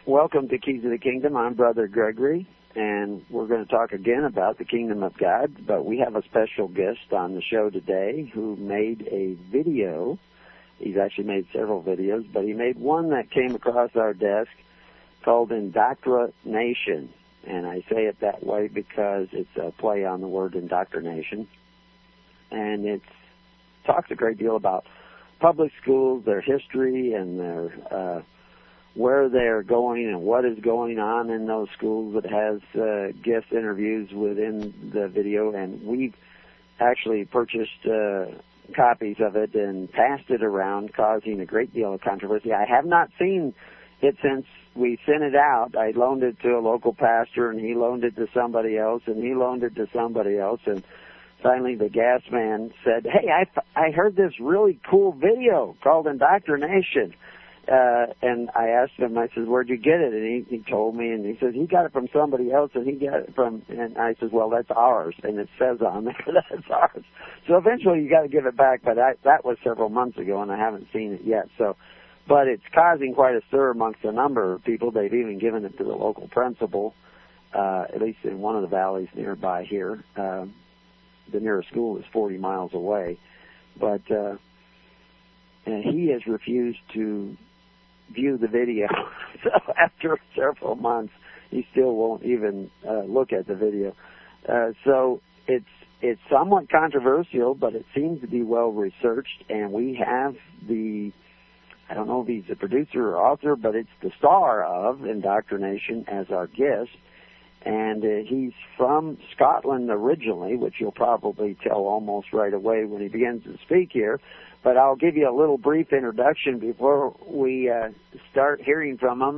Welcome to Keys of the Kingdom. I'm Brother Gregory, and we're going to talk again about the Kingdom of God, but we have a special guest on the show today who made a video. He's actually made several videos, but he made one that came across our desk called Indoctrination, and I say it that way because it's a play on the word indoctrination, and it talks a great deal about public schools, their history, and their where they're going and what is going on in those schools. It has guest interviews within the video, and we've actually purchased copies of it and passed it around, causing a great deal of controversy. I have not seen it since we sent it out. I loaned it to a local pastor, and he loaned it to somebody else, and he loaned it to somebody else, and finally the gas man said, "Hey, I heard this really cool video called Indoctrination." And I asked him, I said, "Where'd you get it?" And he told me, and he says, he got it from somebody else, and he got it from, and I said, "Well, that's ours," and it says on there, that's ours. So eventually you got to give it back, but that was several months ago, and I haven't seen it yet. So, but it's causing quite a stir amongst a number of people. They've even given it to the local principal, at least in one of the valleys nearby here. The nearest school is 40 miles away, but and he has refused to view the video. So after several months, he still won't even look at the video. So it's somewhat controversial, but it seems to be well researched, and we have I don't know if he's the producer or author, but it's the star of Indoctrination as our guest, and he's from Scotland originally, which you'll probably tell almost right away when he begins to speak here. But I'll give you a little brief introduction before we start hearing from him.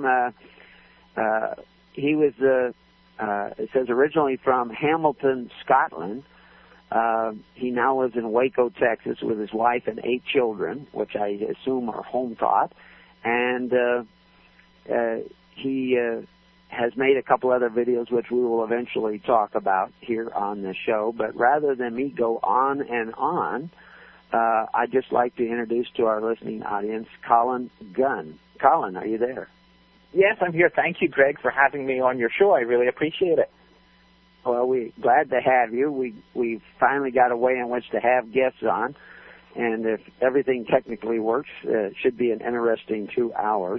He was, it says, originally from Hamilton, Scotland. He now lives in Waco, Texas, with his wife and 8 children, which I assume are home taught. And he has made a couple other videos, which we will eventually talk about here on the show. But rather than me go on and on, I'd just like to introduce to our listening audience Colin Gunn. Colin, are you there? Yes, I'm here. Thank you, Greg, for having me on your show. I really appreciate it. Well, we're glad to have you. We've finally got a way in which to have guests on, and if everything technically works, it should be an interesting 2 hours.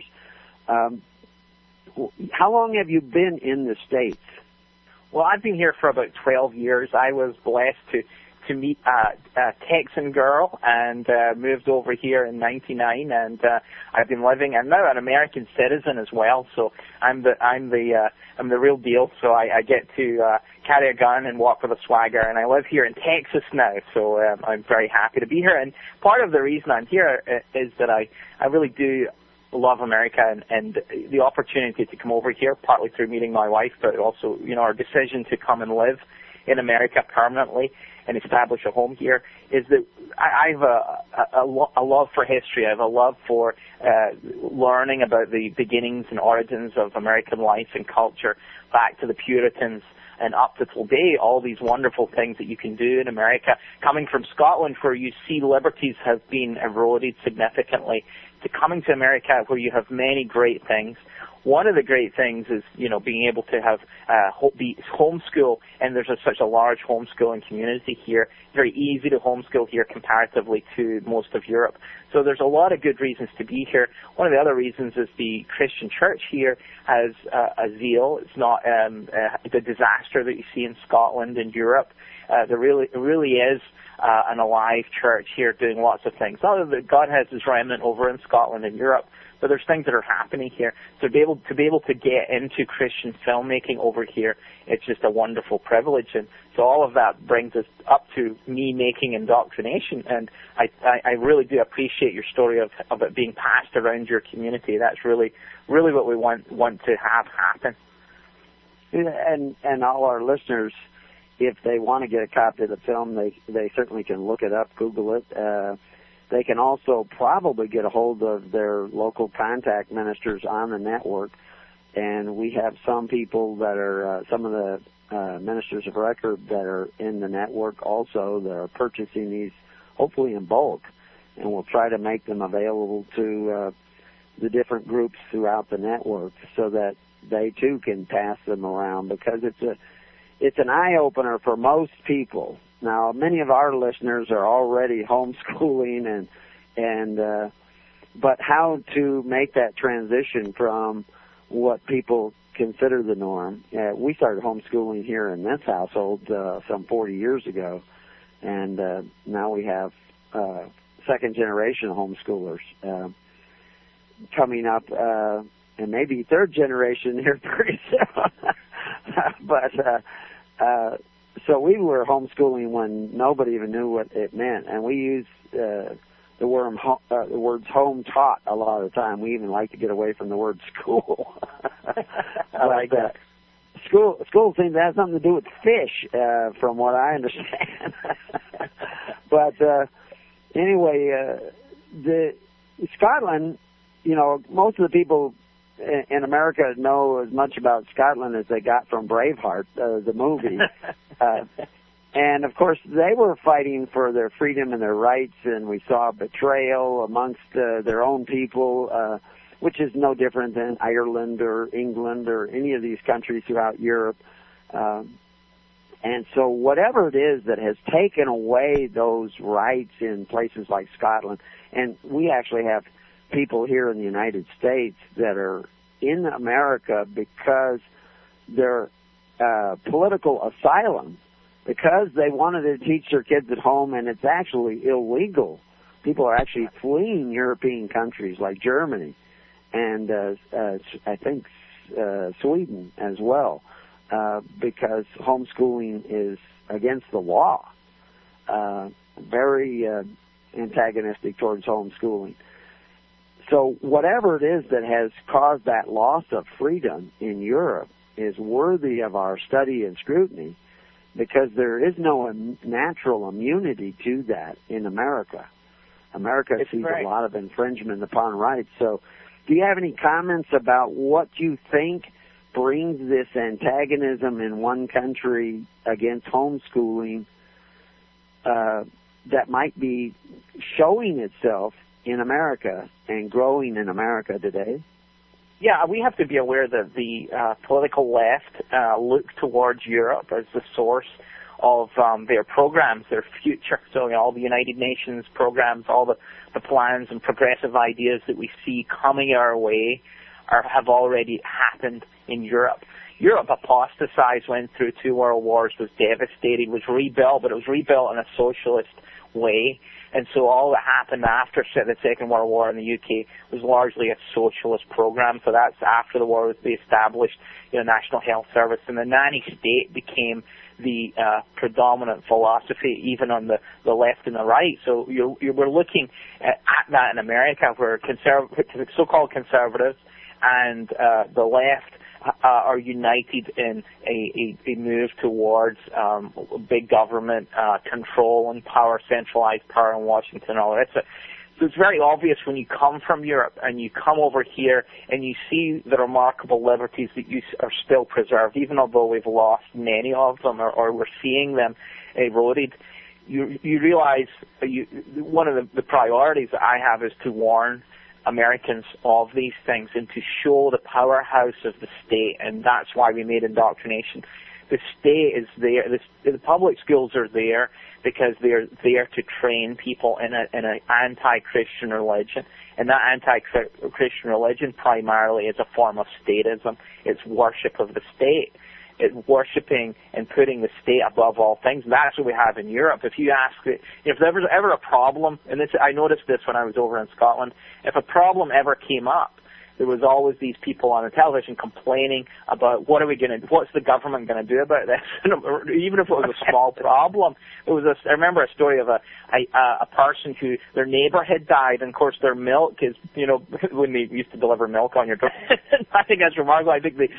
How long have you been in the States? Well, I've been here for about 12 years. I was blessed to meet a Texan girl and moved over here in '99, and I've been living. I'm now an American citizen as well, so I'm the real deal. So I get to carry a gun and walk with a swagger, and I live here in Texas now. So I'm very happy to be here. And part of the reason I'm here is that I really do love America and the opportunity to come over here, partly through meeting my wife, but also our decision to come and live in America permanently and establish a home here, is that I have a love for history. I have a love for learning about the beginnings and origins of American life and culture, back to the Puritans and up to today, all these wonderful things that you can do in America. Coming from Scotland, where you see liberties have been eroded significantly, to coming to America, where you have many great things. One of the great things is, being able to have the homeschool, and there's such a large homeschooling community here. Very easy to homeschool here comparatively to most of Europe. So there's a lot of good reasons to be here. One of the other reasons is the Christian church here has a zeal. It's not the disaster that you see in Scotland and Europe. There really is an alive church here doing lots of things. Not that God has his remnant over in Scotland and Europe, but there's things that are happening here. So to be able to get into Christian filmmaking over here, it's just a wonderful privilege. And so all of that brings us up to me making Indoctrination. And I really do appreciate your story of it being passed around your community. That's really what we want to have happen. And all our listeners, if they want to get a copy of the film, they certainly can look it up, Google it. They can also probably get a hold of their local contact ministers on the network, and we have some people that are, some of the ministers of record that are in the network also that are purchasing these, hopefully in bulk, and we'll try to make them available to the different groups throughout the network so that they too can pass them around, because it's an eye-opener for most people. Now, many of our listeners are already homeschooling but how to make that transition from what people consider the norm. We started homeschooling here in this household some 40 years ago, and now we have second-generation homeschoolers coming up, and maybe third generation here pretty soon. But so we were homeschooling when nobody even knew what it meant, and we used the words home taught a lot of the time. We even like to get away from the word school. I like that. School seems to have something to do with fish, from what I understand. But anyway, Scotland, most of the people in America know as much about Scotland as they got from Braveheart, the movie. And, of course, they were fighting for their freedom and their rights, and we saw betrayal amongst their own people, which is no different than Ireland or England or any of these countries throughout Europe. And so whatever it is that has taken away those rights in places like Scotland, and we actually have people here in the United States that are in America because they're political asylum, because they wanted to teach their kids at home, and it's actually illegal. People are actually fleeing European countries like Germany and I think Sweden as well, because homeschooling is against the law, very antagonistic towards homeschooling. So whatever it is that has caused that loss of freedom in Europe is worthy of our study and scrutiny, because there is no natural immunity to that in America. America sees a lot of infringement upon rights. So do you have any comments about what you think brings this antagonism in one country against homeschooling that might be showing itself in America and growing in America today? Yeah, we have to be aware that the political left look towards Europe as the source of their programs, their future. So all the United Nations programs, all the plans and progressive ideas that we see coming our way have already happened in Europe. Europe apostatized, went through 2 world wars, was devastated, was rebuilt, but it was rebuilt in a socialist way. And so all that happened after the Second World War in the UK was largely a socialist program. So that's after the war was established, National Health Service, and the nanny state became the predominant philosophy, even on the left and the right. So we're looking at that in America, where so-called conservatives and the left are united in a move towards big government control and power, centralized power in Washington and all that. So it's very obvious when you come from Europe and you come over here and you see the remarkable liberties that are still preserved, even although we've lost many of them or we're seeing them eroded. You realize one of the priorities that I have is to warn Americans of these things and to show the powerhouse of the state, and that's why we made indoctrination. The state is there. The public schools are there because they're there to train people in an anti-Christian religion, and that anti-Christian religion primarily is a form of statism. It's worship of the state. It's worshiping and putting the state above all things. That's what we have in Europe. If you ask, if there was ever a problem, and I noticed this when I was over in Scotland, if a problem ever came up, there was always these people on the television complaining about what's the government going to do about this? Even if it was a small problem. I remember a story of a person who their neighbor had died, and of course their milk is, when they used to deliver milk on your door. I think that's remarkable.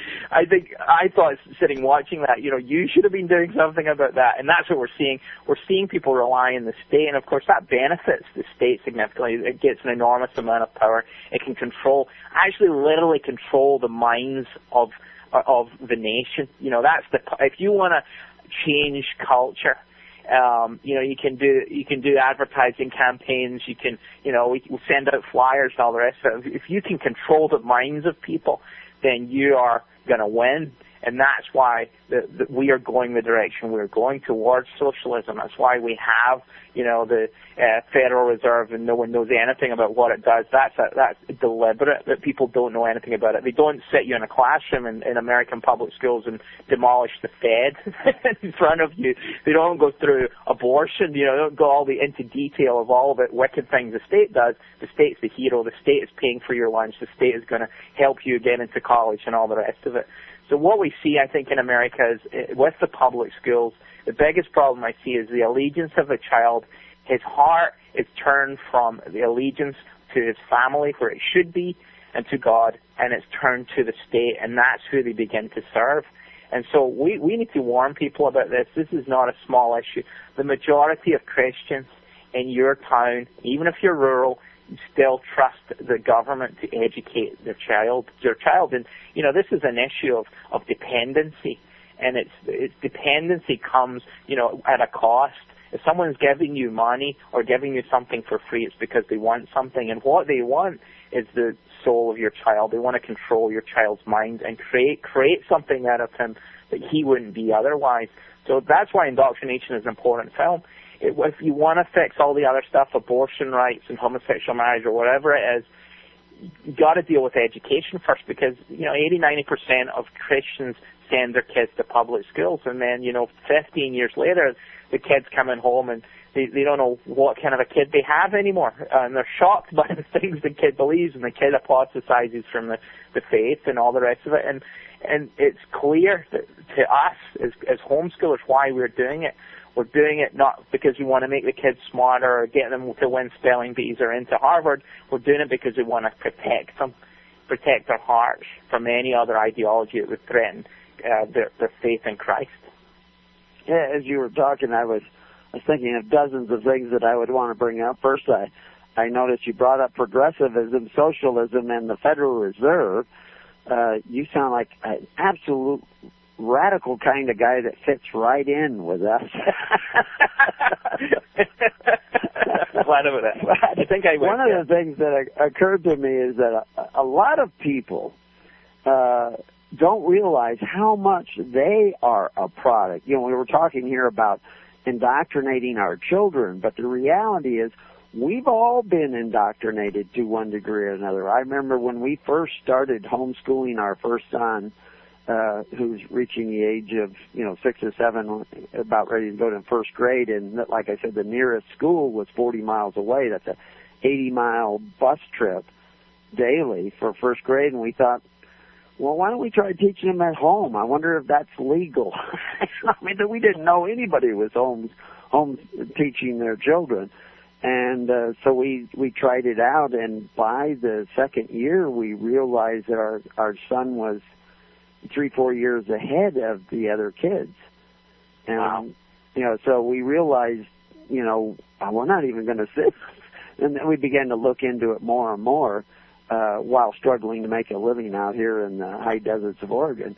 I thought sitting watching that, you should have been doing something about that, and that's what we're seeing. We're seeing people rely on the state, and of course that benefits the state significantly. It gets an enormous amount of power. It can actually literally control the minds of the nation. If you want to change culture You can do advertising campaigns. You can, we send out flyers and all the rest of it. If you can control the minds of people, then you are going to win. And that's why we are going the direction we're going towards socialism. That's why we have, the Federal Reserve, and no one knows anything about what it does. That's deliberate, that people don't know anything about it. They don't sit you in a classroom in American public schools and demolish the Fed in front of you. They don't go through abortion. They don't go all into detail of all the wicked things the state does. The state's the hero. The state is paying for your lunch. The state is going to help you get into college and all the rest of it. So what we see, I think, in America is with the public schools, the biggest problem I see is the allegiance of a child. His heart is turned from the allegiance to his family, where it should be, and to God, and it's turned to the state, and that's who they begin to serve. And so we need to warn people about this. This is not a small issue. The majority of Christians in your town, even if you're rural, still trust the government to educate their child. And, this is an issue of dependency. And it's dependency comes, at a cost. If someone's giving you money or giving you something for free, it's because they want something. And what they want is the soul of your child. They want to control your child's mind and create something out of him that he wouldn't be otherwise. So that's why indoctrination is an important film. If you want to fix all the other stuff, abortion rights and homosexual marriage or whatever it is, you got to deal with education first, because 80-90% of Christians send their kids to public schools, and then 15 years later, the kids coming home and they don't know what kind of a kid they have anymore, and they're shocked by the things the kid believes, and the kid apostatizes from the faith and all the rest of it. And it's clear that to us as homeschoolers why we're doing it. We're doing it not because we want to make the kids smarter or get them to win spelling bees or into Harvard. We're doing it because we want to protect their hearts from any other ideology that would threaten their faith in Christ. Yeah, as you were talking, I was thinking of dozens of things that I would want to bring up. First, I noticed you brought up progressivism, socialism, and the Federal Reserve. You sound like an absolute radical kind of guy that fits right in with us. Glad of that. I think I would. One of the things that occurred to me is that a lot of people don't realize how much they are a product. We were talking here about indoctrinating our children, but the reality is we've all been indoctrinated to one degree or another. I remember when we first started homeschooling our first son, who's reaching the age of 6 or 7, about ready to go to first grade, and like I said, the nearest school was 40 miles away. That's a 80-mile bus trip daily for first grade, and we thought, well, why don't we try teaching them at home? I wonder if that's legal. I mean, we didn't know anybody was home teaching their children. And so we tried it out, and by the second year, we realized that our son was 3-4 years ahead of the other kids. And, so we realized, we're not even going to sit. And then we began to look into it more and more while struggling to make a living out here in the high deserts of Oregon.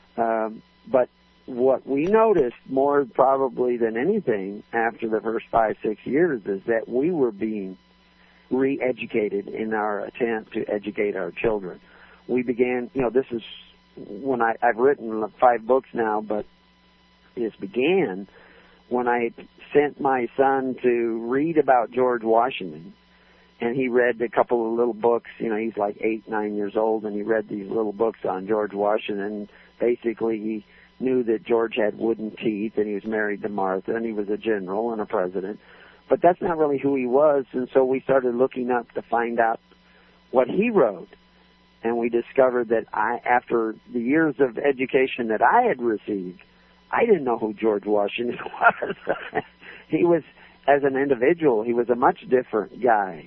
But what we noticed more probably than anything after the first 5-6 years is that we were being re-educated in our attempt to educate our children. We began, this is when I've written 5 books now, but this began when I sent my son to read about George Washington. And he read a couple of little books, he's like 8-9 years old, and he read these little books on George Washington. Basically, he knew that George had wooden teeth, and he was married to Martha, and he was a general and a president. But that's not really who he was, and so we started looking up to find out what he wrote. And we discovered that after the years of education that I had received, I didn't know who George Washington was. He was, as an individual, he was a much different guy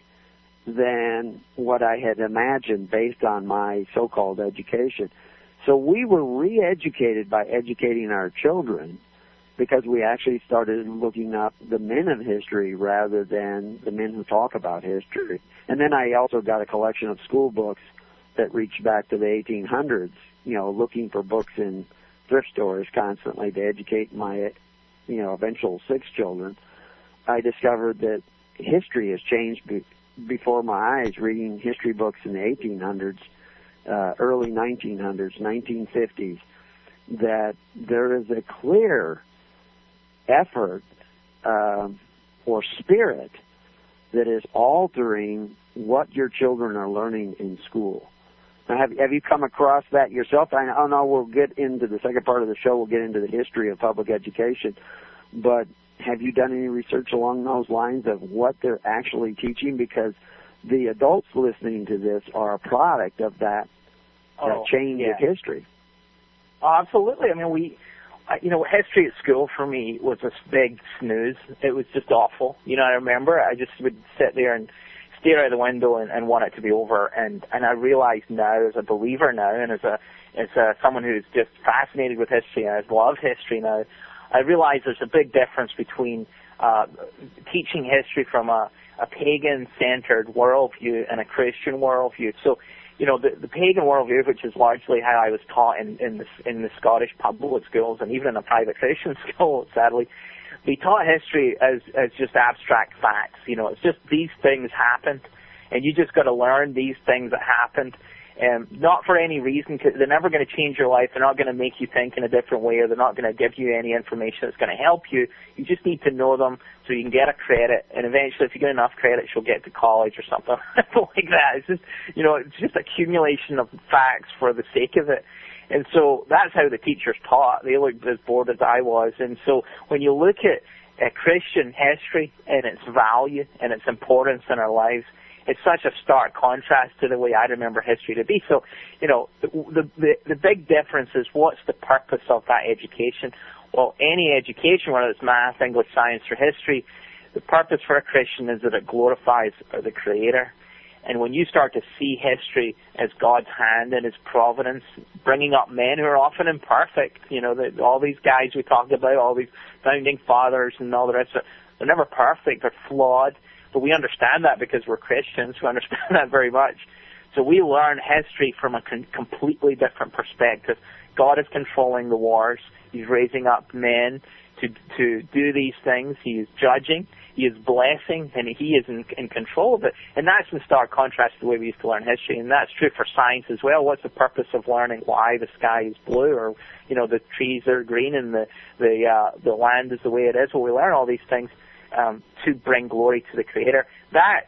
than what I had imagined based on my so-called education. So we were re-educated by educating our children because we actually started looking up the men of history rather than the men who talk about history. And then I also got a collection of school books that reached back to the 1800s, looking for books in thrift stores constantly to educate my eventual 6 children, I discovered that history has changed before my eyes, reading history books in the 1800s, early 1900s, 1950s, that there is a clear effort or spirit that is altering what your children are learning in school. Now, have you come across that yourself? I know we'll get into the second part of the show. We'll get into the history of public education. But have you done any research along those lines of what they're actually teaching? Because the adults listening to this are a product of that change of history. Oh, absolutely. I mean, history at school for me was a big snooze. It was just awful. I remember I just would sit there and stare out the window and want it to be over. And I realize now, as a believer now, and as someone who's just fascinated with history and I love history now, I realize there's a big difference between teaching history from a pagan-centered worldview and a Christian worldview. So, the pagan worldview, which is largely how I was taught in the Scottish public schools and even in a private Christian school, sadly, we taught history as just abstract facts. It's just these things happened, and you just got to learn these things that happened, and not for any reason, because they're never going to change your life. They're not going to make you think in a different way, or they're not going to give you any information that's going to help you. You just need to know them so you can get a credit, and eventually, if you get enough credits, you'll get to college or something like that. It's just, it's just accumulation of facts for the sake of it. And so that's how the teachers taught. They looked as bored as I was. And so when you look at Christian history and its value and its importance in our lives, it's such a stark contrast to the way I remember history to be. So, the big difference is, what's the purpose of that education? Well, any education, whether it's math, English, science, or history, the purpose for a Christian is that it glorifies the Creator. And when you start to see history as God's hand and His providence, bringing up men who are often imperfect, all these guys we talked about, all these founding fathers and all the rest of it, they're never perfect, they're flawed. But we understand that because we're Christians. We understand that very much. So we learn history from a completely different perspective. God is controlling the wars. He's raising up men to do these things. He is judging. He is blessing, and He is in control of it. And that's in stark contrast to the way we used to learn history. And that's true for science as well. What's the purpose of learning why the sky is blue, or the trees are green and the land is the way it is? Well, we learn all these things to bring glory to the Creator. That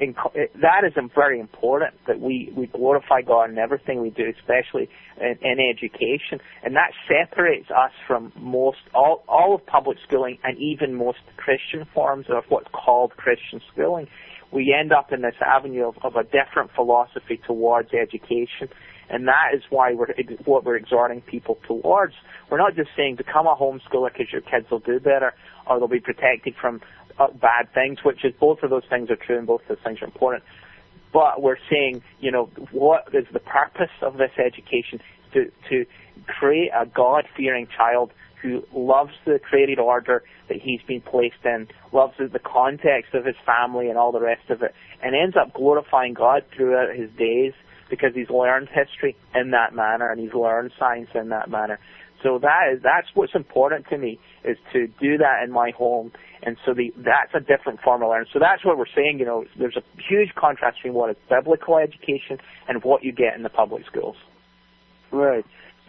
is very important, that we glorify God in everything we do, especially in education. And that separates us from all of public schooling and even most Christian forms of what's called Christian schooling. We end up in this avenue of a different philosophy towards education. And that is why what we're exhorting people towards. We're not just saying become a homeschooler because your kids will do better, or they'll be protected from bad things, which is, both of those things are true and both of those things are important. But we're saying, what is the purpose of this education? To create a God-fearing child who loves the created order that he's been placed in, loves the context of his family and all the rest of it, and ends up glorifying God throughout his days, because he's learned history in that manner and he's learned science in that manner. So that's what's important to me, is to do that in my home. And so that's a different form of learning. So that's what we're saying, there's a huge contrast between what is biblical education and what you get in the public schools. Right.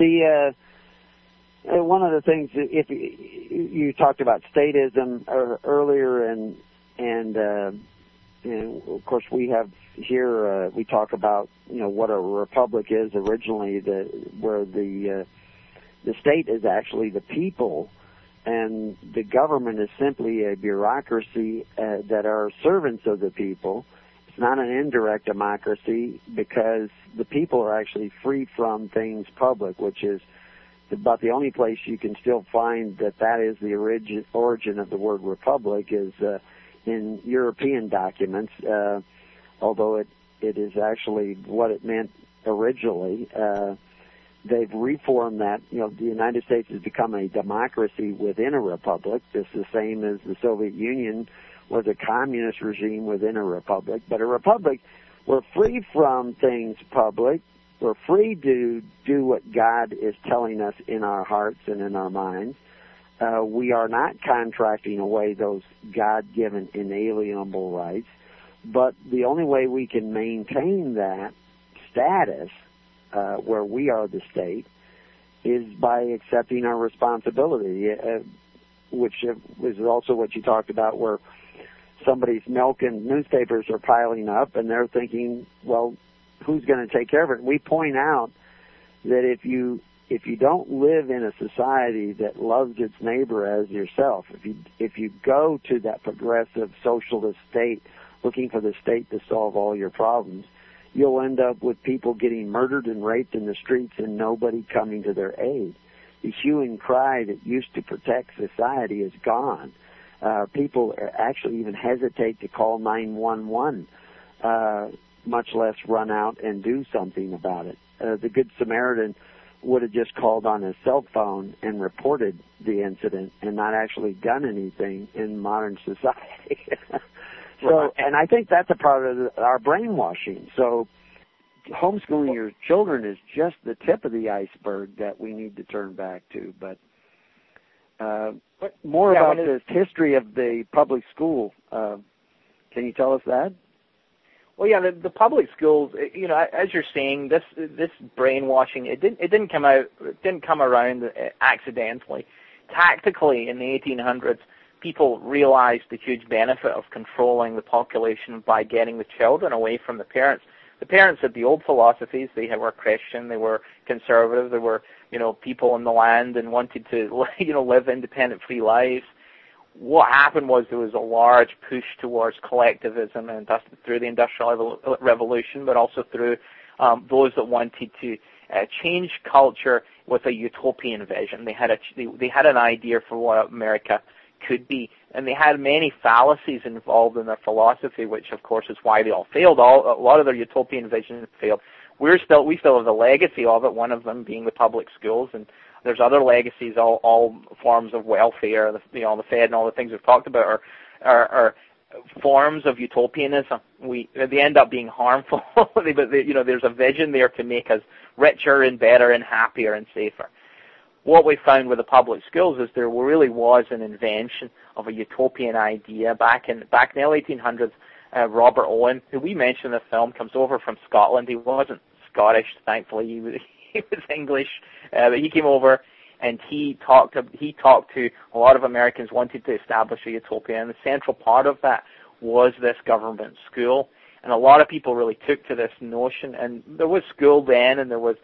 One of the things, if you talked about statism earlier, and of course we have here, we talk about, what a republic is originally, where the state is actually the people, and the government is simply a bureaucracy that are servants of the people. It's not an indirect democracy, because the people are actually free from things public, which is about the only place you can still find that is the origin of the word republic, is in European documents, although it is actually what it meant originally. They've reformed that. The United States has become a democracy within a republic. It's the same as the Soviet Union was a communist regime within a republic. But a republic, we're free from things public. We're free to do what God is telling us in our hearts and in our minds. We are not contracting away those God-given inalienable rights, but the only way we can maintain that status where we are the state is by accepting our responsibility, which is also what you talked about, where somebody's milk and newspapers are piling up, and they're thinking, well, who's going to take care of it? And we point out that if you don't live in a society that loves its neighbor as yourself, if you go to that progressive socialist state looking for the state to solve all your problems, you'll end up with people getting murdered and raped in the streets and nobody coming to their aid. The hue and cry that used to protect society is gone. People actually even hesitate to call 911, much less run out and do something about it. The Good Samaritan would have just called on his cell phone and reported the incident and not actually done anything in modern society. And I think that's a part of our brainwashing. So homeschooling your children is just the tip of the iceberg that we need to turn back to. But more about this history of the public school. Can you tell us that? Well, yeah, the public schools, you know, as you're saying, this brainwashing, it didn't come around accidentally. Tactically, in the 1800s, people realized the huge benefit of controlling the population by getting the children away from the parents. The parents had the old philosophies. They were Christian, they were conservative, they were, you know, people on the land and wanted to, you know, live independent, free lives. What happened was there was a large push towards collectivism and through the Industrial Revolution, but also through those that wanted to change culture with a utopian vision. They had an idea for what America could be, and they had many fallacies involved in their philosophy, which of course is why they all failed. A lot of their utopian visions failed. We still have the legacy of it, one of them being the public schools, and there's other legacies, all forms of welfare, the Fed and all the things we've talked about are forms of utopianism. They end up being harmful, but there's a vision there to make us richer and better and happier and safer. What we found with the public schools is there really was an invention of a utopian idea back in the early 1800s. Robert Owen, who we mentioned in the film, comes over from Scotland. He wasn't Scottish, thankfully. He was English, but he came over and he talked to a lot of Americans wanted to establish a utopia, and the central part of that was this government school. And a lot of people really took to this notion, and there was school then, and there was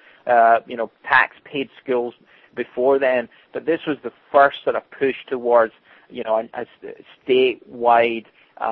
tax-paid schools before then, but this was the first sort of push towards a statewide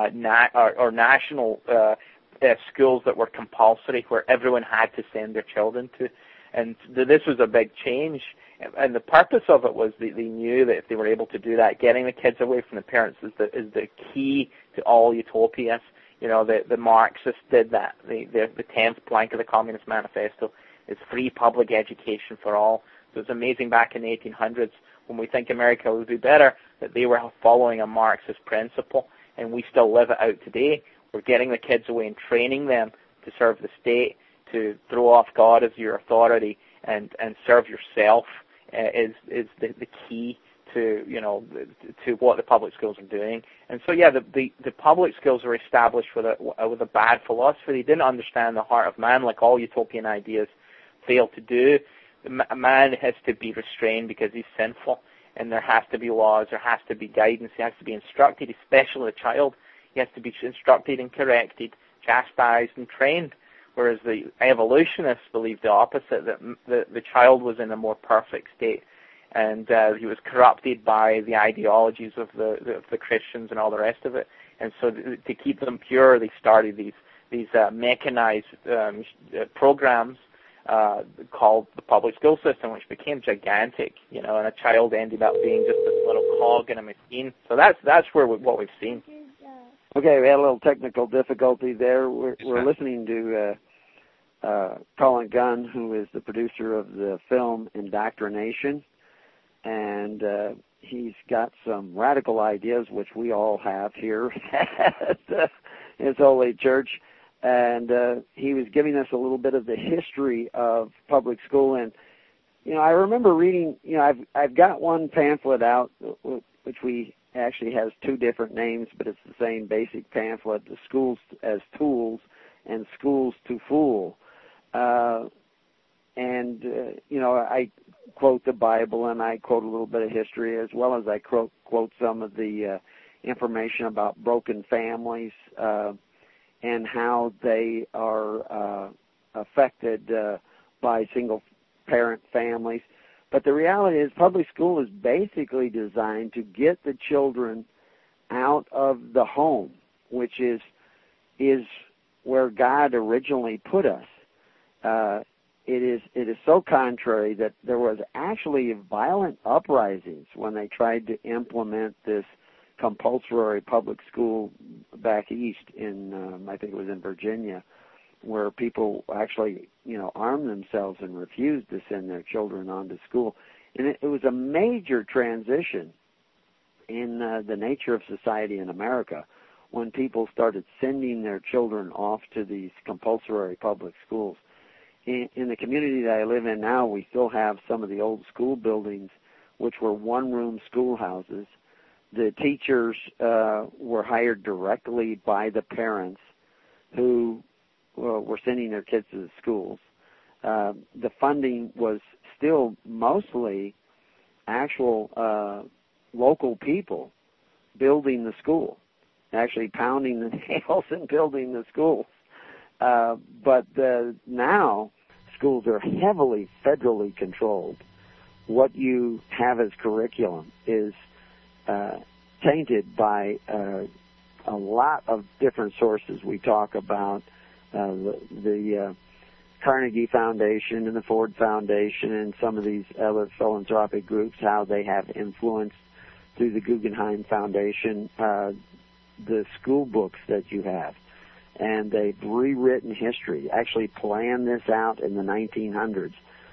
or national schools that were compulsory, where everyone had to send their children to. And this was a big change. And the purpose of it was they knew that if they were able to do that, getting the kids away from the parents is the key to all utopias. You know, the Marxists did that. The 10th plank of the Communist Manifesto is free public education for all. So it's amazing back in the 1800s, when we think America would be better, that they were following a Marxist principle, and we still live it out today. We're getting the kids away and training them to serve the state, to throw off God as your authority, and serve yourself is the key to what the public schools are doing. And so the public schools were established with a bad philosophy. They didn't understand the heart of man, like all utopian ideas fail to do. A man has to be restrained because he's sinful, and there has to be laws, there has to be guidance, he has to be instructed, especially the child. He has to be instructed and corrected, chastised and trained. Whereas the evolutionists believed the opposite, that the child was in a more perfect state, and he was corrupted by the ideologies of the Christians and all the rest of it. And so to keep them pure, they started these mechanized programs called the public school system, which became gigantic, and a child ended up being just this little cog in a machine. So that's what we've seen. Okay, we had a little technical difficulty there. We're listening to Colin Gunn, who is the producer of the film Indoctrination, and he's got some radical ideas, which we all have here at his Holy Church. And he was giving us a little bit of the history of public school. And, I remember reading, I've got one pamphlet out, which we actually has two different names, but it's the same basic pamphlet, The Schools as Tools and Schools to Fool. I quote the Bible, and I quote a little bit of history, as well as I quote some of the information about broken families and how they are affected by single-parent families. But the reality is public school is basically designed to get the children out of the home, which is where God originally put us. It is so contrary that there was actually violent uprisings when they tried to implement this compulsory public school back east in, I think it was in Virginia, where people actually, armed themselves and refused to send their children on to school. And it was a major transition in the nature of society in America when people started sending their children off to these compulsory public schools. In the community that I live in now, we still have some of the old school buildings, which were one-room schoolhouses. The teachers were hired directly by the parents who were sending their kids to the schools. The funding was still mostly actual local people building the school, actually pounding the nails and building the schools. But now schools are heavily federally controlled. What you have as curriculum is tainted by a lot of different sources. We talk about the Carnegie Foundation and the Ford Foundation and some of these other philanthropic groups, how they have influenced through the Guggenheim Foundation the school books that you have. And they've rewritten history, actually planned this out in the 1900s.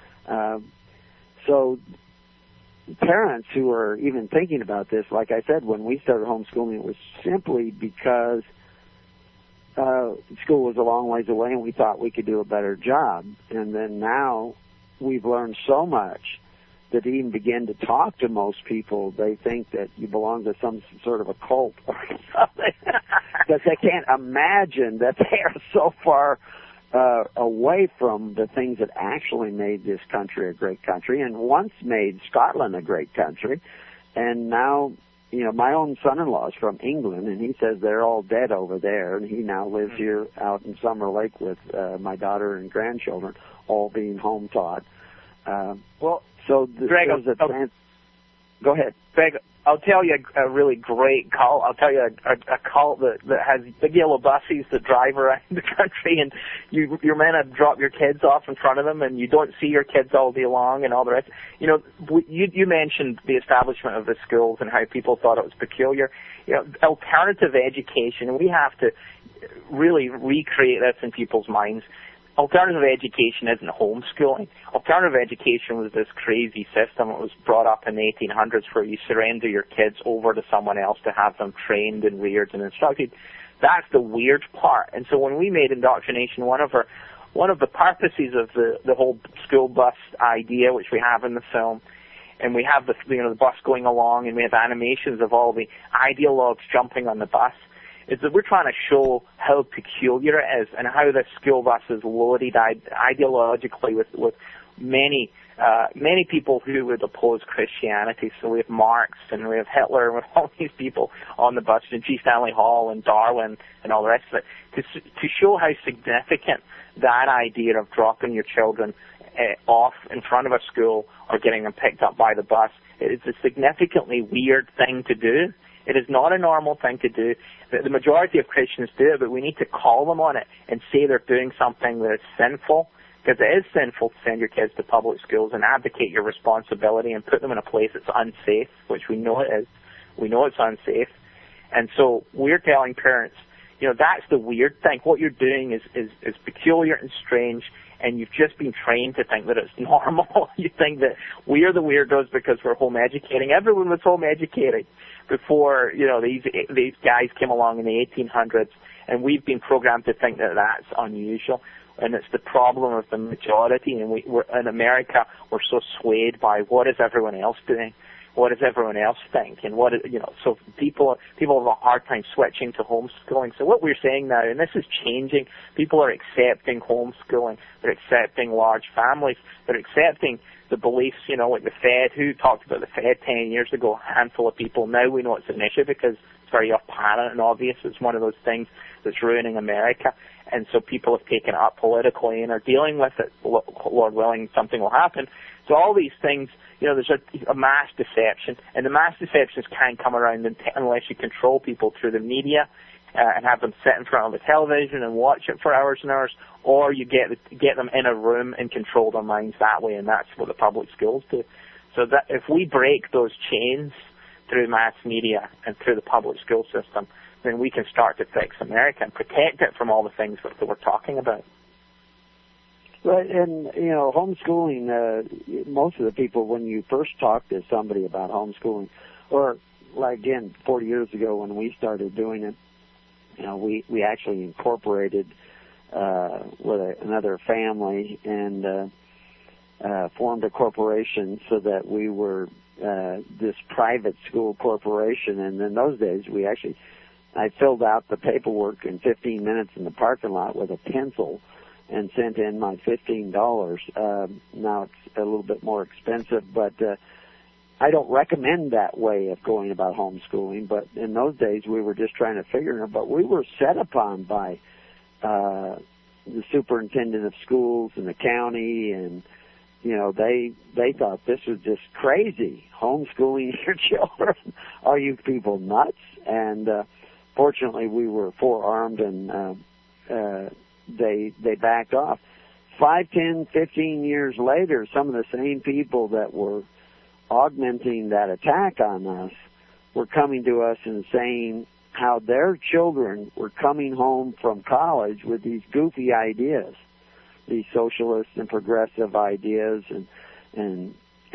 So parents who are even thinking about this, like I said, when we started homeschooling, it was simply because school was a long ways away and we thought we could do a better job. And then now we've learned so much that to even begin to talk to most people, they think that you belong to some sort of a cult or something. Because they can't imagine that they are so far away from the things that actually made this country a great country and once made Scotland a great country. And now, my own son-in-law is from England, and he says they're all dead over there, and he now lives here out in Summer Lake with my daughter and grandchildren, all being home taught. Greg, go ahead. Greg, I'll tell you a really great cult. I'll tell you a cult that has big yellow buses that drive around the country, and you're meant to drop your kids off in front of them, and you don't see your kids all day long and all the rest. You mentioned the establishment of the schools and how people thought it was peculiar. Alternative education, and we have to really recreate this in people's minds. Alternative education isn't homeschooling. Alternative education was this crazy system that was brought up in the 1800s where you surrender your kids over to someone else to have them trained and reared and instructed. That's the weird part. And so when we made indoctrination, one of the purposes of the whole school bus idea, which we have in the film, and we have the bus going along, and we have animations of all the ideologues jumping on the bus, is that we're trying to show how peculiar it is and how this school bus is loaded ideologically with many people who would oppose Christianity. So we have Marx and we have Hitler and we have all these people on the bus, and G. Stanley Hall and Darwin and all the rest of it, to show how significant that idea of dropping your children off in front of a school or getting them picked up by the bus. It is a significantly weird thing to do. It is not a normal thing to do. The majority of Christians do it, but we need to call them on it and say they're doing something that is sinful, because it is sinful to send your kids to public schools and abdicate your responsibility and put them in a place that's unsafe, which we know it is. We know it's unsafe. And so we're telling parents, that's the weird thing. What you're doing is peculiar and strange, and you've just been trained to think that it's normal. You think that we're the weirdos because we're home educating. Everyone was home educating before, these guys came along in the 1800s, and we've been programmed to think that that's unusual. and it's the problem of the majority. And we're in America, we're so swayed by what is everyone else doing, what does everyone else think, and what is, so people have a hard time switching to homeschooling. So what we're saying now, and this is changing, people are accepting homeschooling, they're accepting large families, they're accepting the beliefs, like the Fed. Who talked about the Fed 10 years ago? A handful of people. Now we know it's an issue because it's very apparent and obvious. It's one of those things that's ruining America. And so people have taken it up politically and are dealing with it. Lord willing, something will happen. So all these things, there's a mass deception. And the mass deceptions can't come around unless you control people through the media and have them sit in front of the television and watch it for hours and hours, or you get them in a room and control their minds that way, and that's what the public schools do. So that if we break those chains through mass media and through the public school system, then we can start to fix America and protect it from all the things that we're talking about. Right, and, homeschooling, most of the people, when you first talk to somebody about homeschooling, or, like, again, 40 years ago when we started doing it, we actually incorporated with another family and formed a corporation so that we were this private school corporation. And in those days, I filled out the paperwork in 15 minutes in the parking lot with a pencil and sent in my $15. Now it's a little bit more expensive, but I don't recommend that way of going about homeschooling. But in those days, we were just trying to figure it out. But we were set upon by the superintendent of schools in the county, and they thought this was just crazy, homeschooling your children. Are you people nuts? And fortunately, we were forearmed, and they backed off. 5, 10, 15 years later, some of the same people that were augmenting that attack on us were coming to us and saying how their children were coming home from college with these goofy ideas, these socialist and progressive ideas, and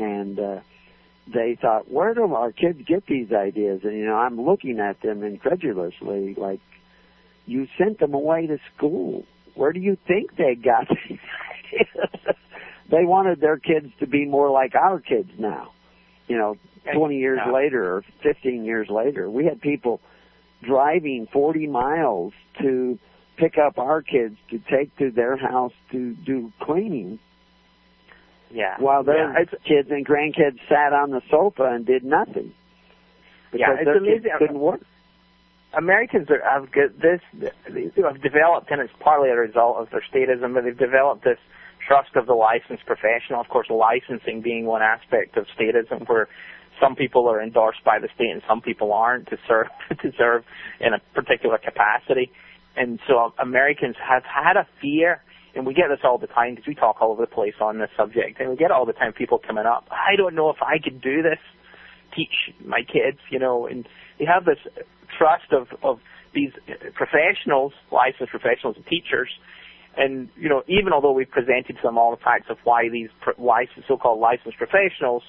they thought, where do our kids get these ideas? And I'm looking at them incredulously, like, you sent them away to school. Where do you think they got these ideas? They wanted their kids to be more like our kids now. 20 years later or 15 years later, we had people driving 40 miles to pick up our kids to take to their house to do cleaning. Yeah. While their kids and grandkids sat on the sofa and did nothing. Because it's their amazing. kids couldn't work. Americans have developed, and it's partly a result of their statism, but they've developed this trust of the licensed professional. Of course, licensing being one aspect of statism, where some people are endorsed by the state and some people aren't to serve in a particular capacity. And so Americans have had a fear, and we get this all the time because we talk all over the place on this subject, and we get all the time people coming up, I don't know if I could do this, teach my kids, and they have this trust of these professionals, licensed professionals and teachers. And, even although we've presented to them all the facts of why these so-called licensed professionals,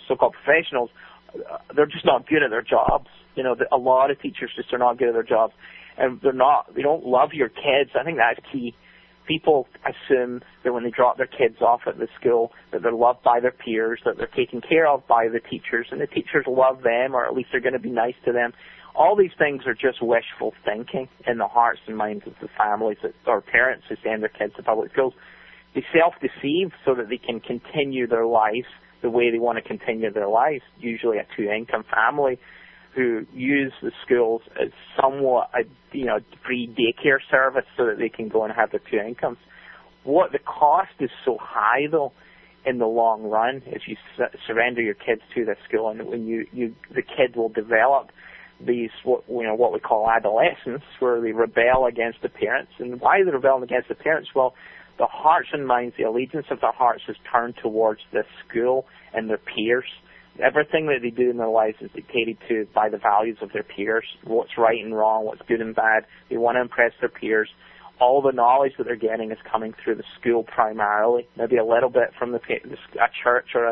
they're just not good at their jobs. A lot of teachers just are not good at their jobs. And they don't love your kids. I think that's key. People assume that when they drop their kids off at the school, that they're loved by their peers, that they're taken care of by the teachers, and the teachers love them, or at least they're going to be nice to them. All these things are just wishful thinking in the hearts and minds of the families or parents who send their kids to public schools. They self-deceive so that they can continue their lives the way they want to continue their lives, usually a two-income family who use the schools as somewhat a free daycare service so that they can go and have their two incomes. What the cost is so high, though, in the long run, if you surrender your kids to the school, and when the kid will develop these what we call adolescence, where they rebel against the parents. And why they're rebelling against the parents? Well, the hearts and minds, the allegiance of their hearts is turned towards the school and their peers. Everything that they do in their lives is dictated to by the values of their peers, what's right and wrong, what's good and bad. They want to impress their peers. All the knowledge that they're getting is coming through the school primarily, maybe a little bit from a church or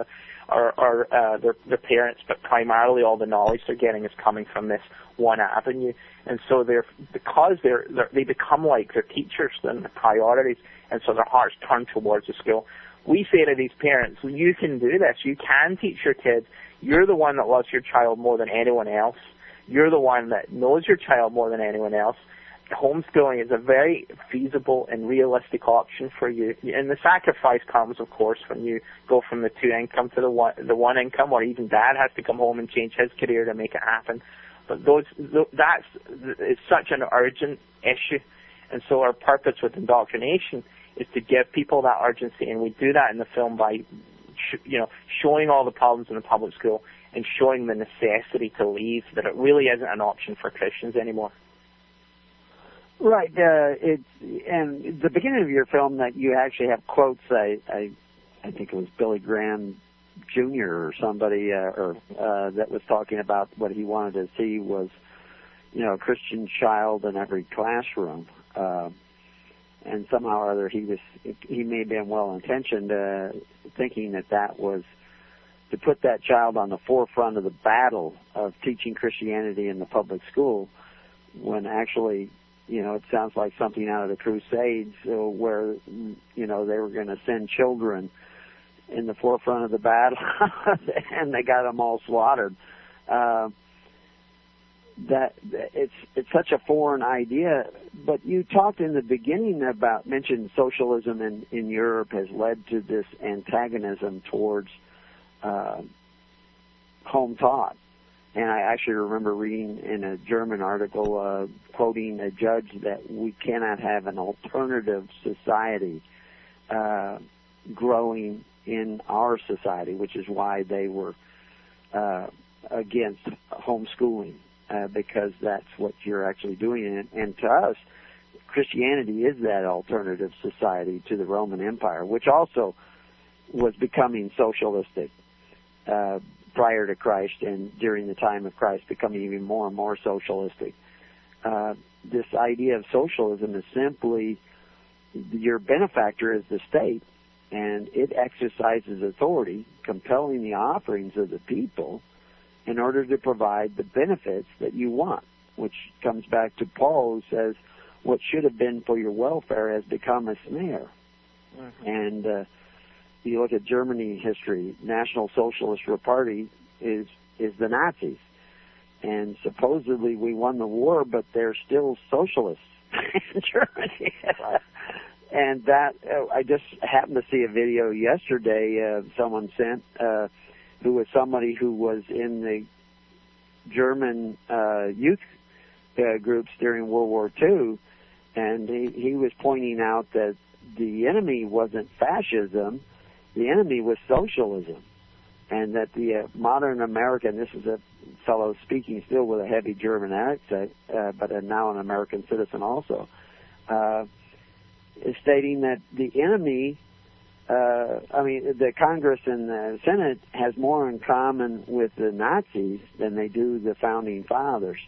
their parents, but primarily all the knowledge they're getting is coming from this one avenue. And so they become like their teachers and their priorities, and so their hearts turn towards the school. We say to these parents, well, you can do this. You can teach your kids. You're the one that loves your child more than anyone else. You're the one that knows your child more than anyone else. Homeschooling is a very feasible and realistic option for you. And the sacrifice comes, of course, when you go from the two income to the one income, or even dad has to come home and change his career to make it happen. But it's such an urgent issue. And so our purpose with indoctrination is to give people that urgency, and we do that in the film by showing all the problems in the public school and showing the necessity to leave, that it really isn't an option for Christians anymore. Right. And the beginning of your film, that you actually have quotes. I think it was Billy Graham Jr. or somebody that was talking about what he wanted to see was, a Christian child in every classroom. And somehow or other, he may have been well-intentioned, thinking that was to put that child on the forefront of the battle of teaching Christianity in the public school, when actually, it sounds like something out of the Crusades, where, they were going to send children in the forefront of the battle, and they got them all slaughtered. That it's such a foreign idea. But you talked in the beginning mentioned socialism in Europe has led to this antagonism towards home taught. And I actually remember reading in a German article quoting a judge that we cannot have an alternative society growing in our society, which is why they were against homeschooling, because that's what you're actually doing. And to us, Christianity is that alternative society to the Roman Empire, which also was becoming socialistic prior to Christ, and during the time of Christ becoming even more and more socialistic. This idea of socialism is simply your benefactor is the state, and it exercises authority, compelling the offerings of the people in order to provide the benefits that you want, which comes back to Paul, who says, what should have been for your welfare has become a snare. Mm-hmm. And you look at Germany history, National Socialist Party is the Nazis. And supposedly we won the war, but they're still socialists in Germany. And that, I just happened to see a video yesterday someone sent, who was somebody who was in the German youth groups during World War II, and he was pointing out that the enemy wasn't fascism, the enemy was socialism, and that the modern American, this is a fellow speaking still with a heavy German accent, but now an American citizen also, is stating that the enemy, the Congress and the Senate has more in common with the Nazis than they do the Founding Fathers.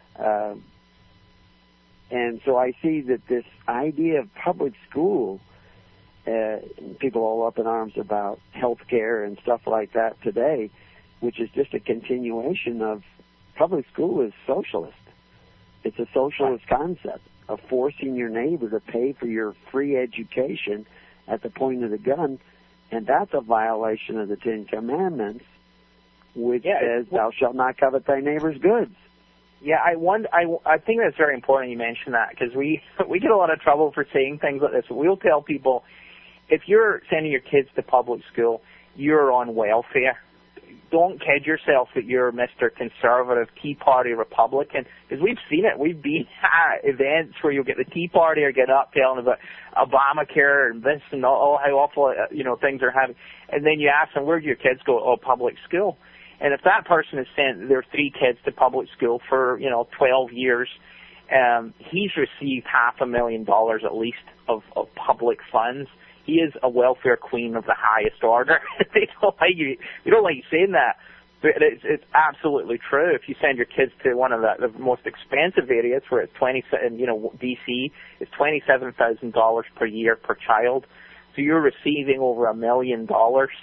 And so I see that this idea of public school, people all up in arms about health care and stuff like that today, which is just a continuation of public school is socialist. It's a socialist concept of forcing your neighbor to pay for your free education at the point of the gun, and that's a violation of the Ten Commandments, which says, thou shalt not covet thy neighbor's goods. Yeah, I think that's very important you mention that, because we get a lot of trouble for saying things like this. We'll tell people, if you're sending your kids to public school, you're on welfare. Don't kid yourself that you're Mr. Conservative, Tea Party Republican, because we've seen it. We've been at events where you'll get the Tea Party or get up telling about Obamacare and this and all how awful things are having, and then you ask them, where do your kids go? Oh, public school. And if that person has sent their 3 kids to public school for 12 years, he's received $500,000 at least of public funds. He is a welfare queen of the highest order. They don't like you. We don't like you saying that, but it's absolutely true. If you send your kids to one of the most expensive areas, where it's DC, it's $27,000 per year per child, so you're receiving over $1 million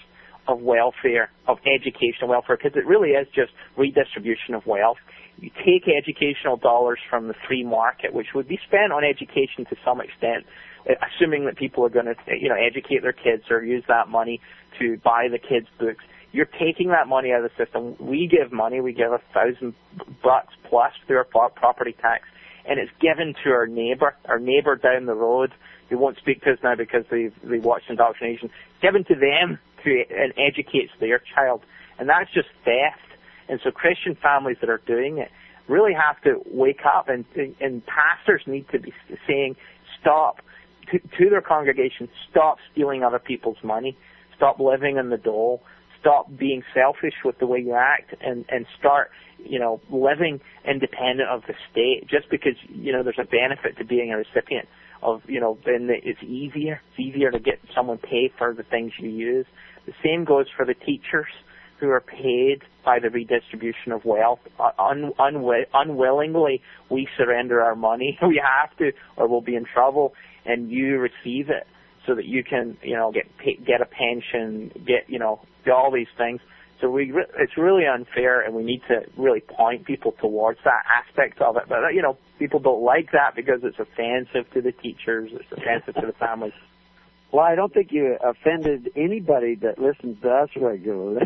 of welfare, of educational welfare, because it really is just redistribution of wealth. You take educational dollars from the free market, which would be spent on education to some extent, assuming that people are going to, educate their kids or use that money to buy the kids' books. You're taking that money out of the system. We give money. We give $1,000 plus through our property tax, and it's given to our neighbor down the road who won't speak to us now because they watched indoctrination. Given to them and educates their child, and that's just theft. And so Christian families that are doing it really have to wake up, and pastors need to be saying, stop, to their congregation, stop stealing other people's money, stop living in the dole, stop being selfish with the way you act, and start, living independent of the state. Just because, there's a benefit to being a recipient of, then it's easier to get someone paid for the things you use. The same goes for the teachers who are paid by the redistribution of wealth. Unwillingly, we surrender our money. We have to, or we'll be in trouble, and you receive it so that you can, get a pension, do all these things. So it's really unfair, and we need to really point people towards that aspect of it. But, people don't like that because it's offensive to the teachers, it's offensive to the families. Well, I don't think you offended anybody that listens to us regularly.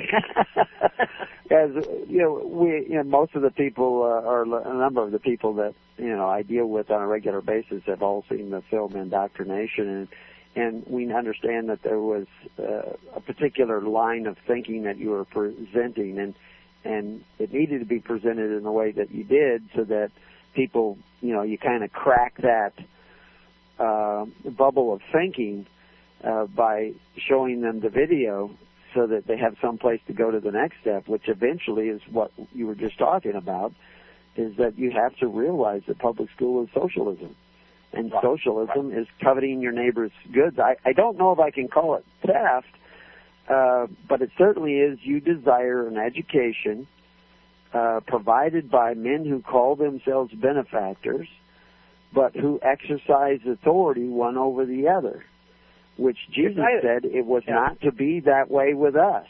As most of the people, or a number of the people that I deal with on a regular basis, have all seen the film Indoctrination, and we understand that there was a particular line of thinking that you were presenting, and it needed to be presented in the way that you did, so that people, you kind of crack that bubble of thinking. By showing them the video so that they have some place to go to the next step, which eventually is what you were just talking about, is that you have to realize that public school is socialism. And socialism is coveting your neighbor's goods. I don't know if I can call it theft, but it certainly is you desire an education provided by men who call themselves benefactors, but who exercise authority one over the other. Which Jesus said it was not to be that way with us.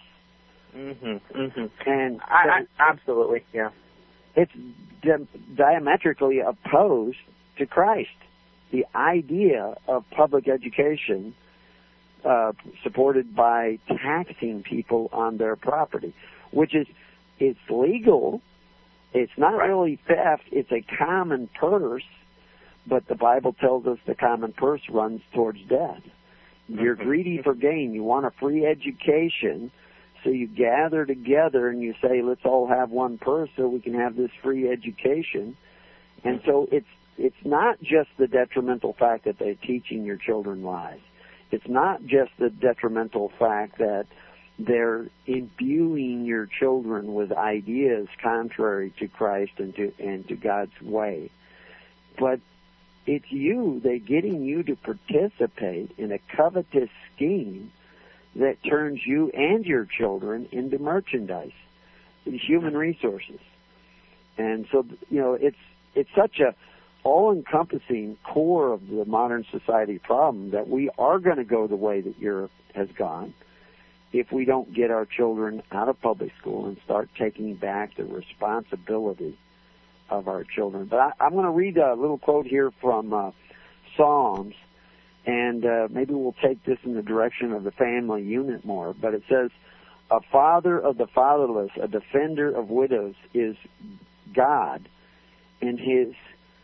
And absolutely, yeah. It's diametrically opposed to Christ. The idea of public education supported by taxing people on their property, which is, it's legal. It's not really theft. It's a common purse, but the Bible tells us the common purse runs towards death. You're greedy for gain. You want a free education, so you gather together and you say, let's all have one purse so we can have this free education. And so it's not just the detrimental fact that they're teaching your children lies. It's not just the detrimental fact that they're imbuing your children with ideas contrary to Christ and to God's way. But it's they're getting you to participate in a covetous scheme that turns you and your children into merchandise, human resources. And so, it's such a all-encompassing core of the modern society problem that we are going to go the way that Europe has gone if we don't get our children out of public school and start taking back the responsibility of our children. But I'm going to read a little quote here from Psalms, and maybe we'll take this in the direction of the family unit more. But it says, a father of the fatherless, a defender of widows is God in his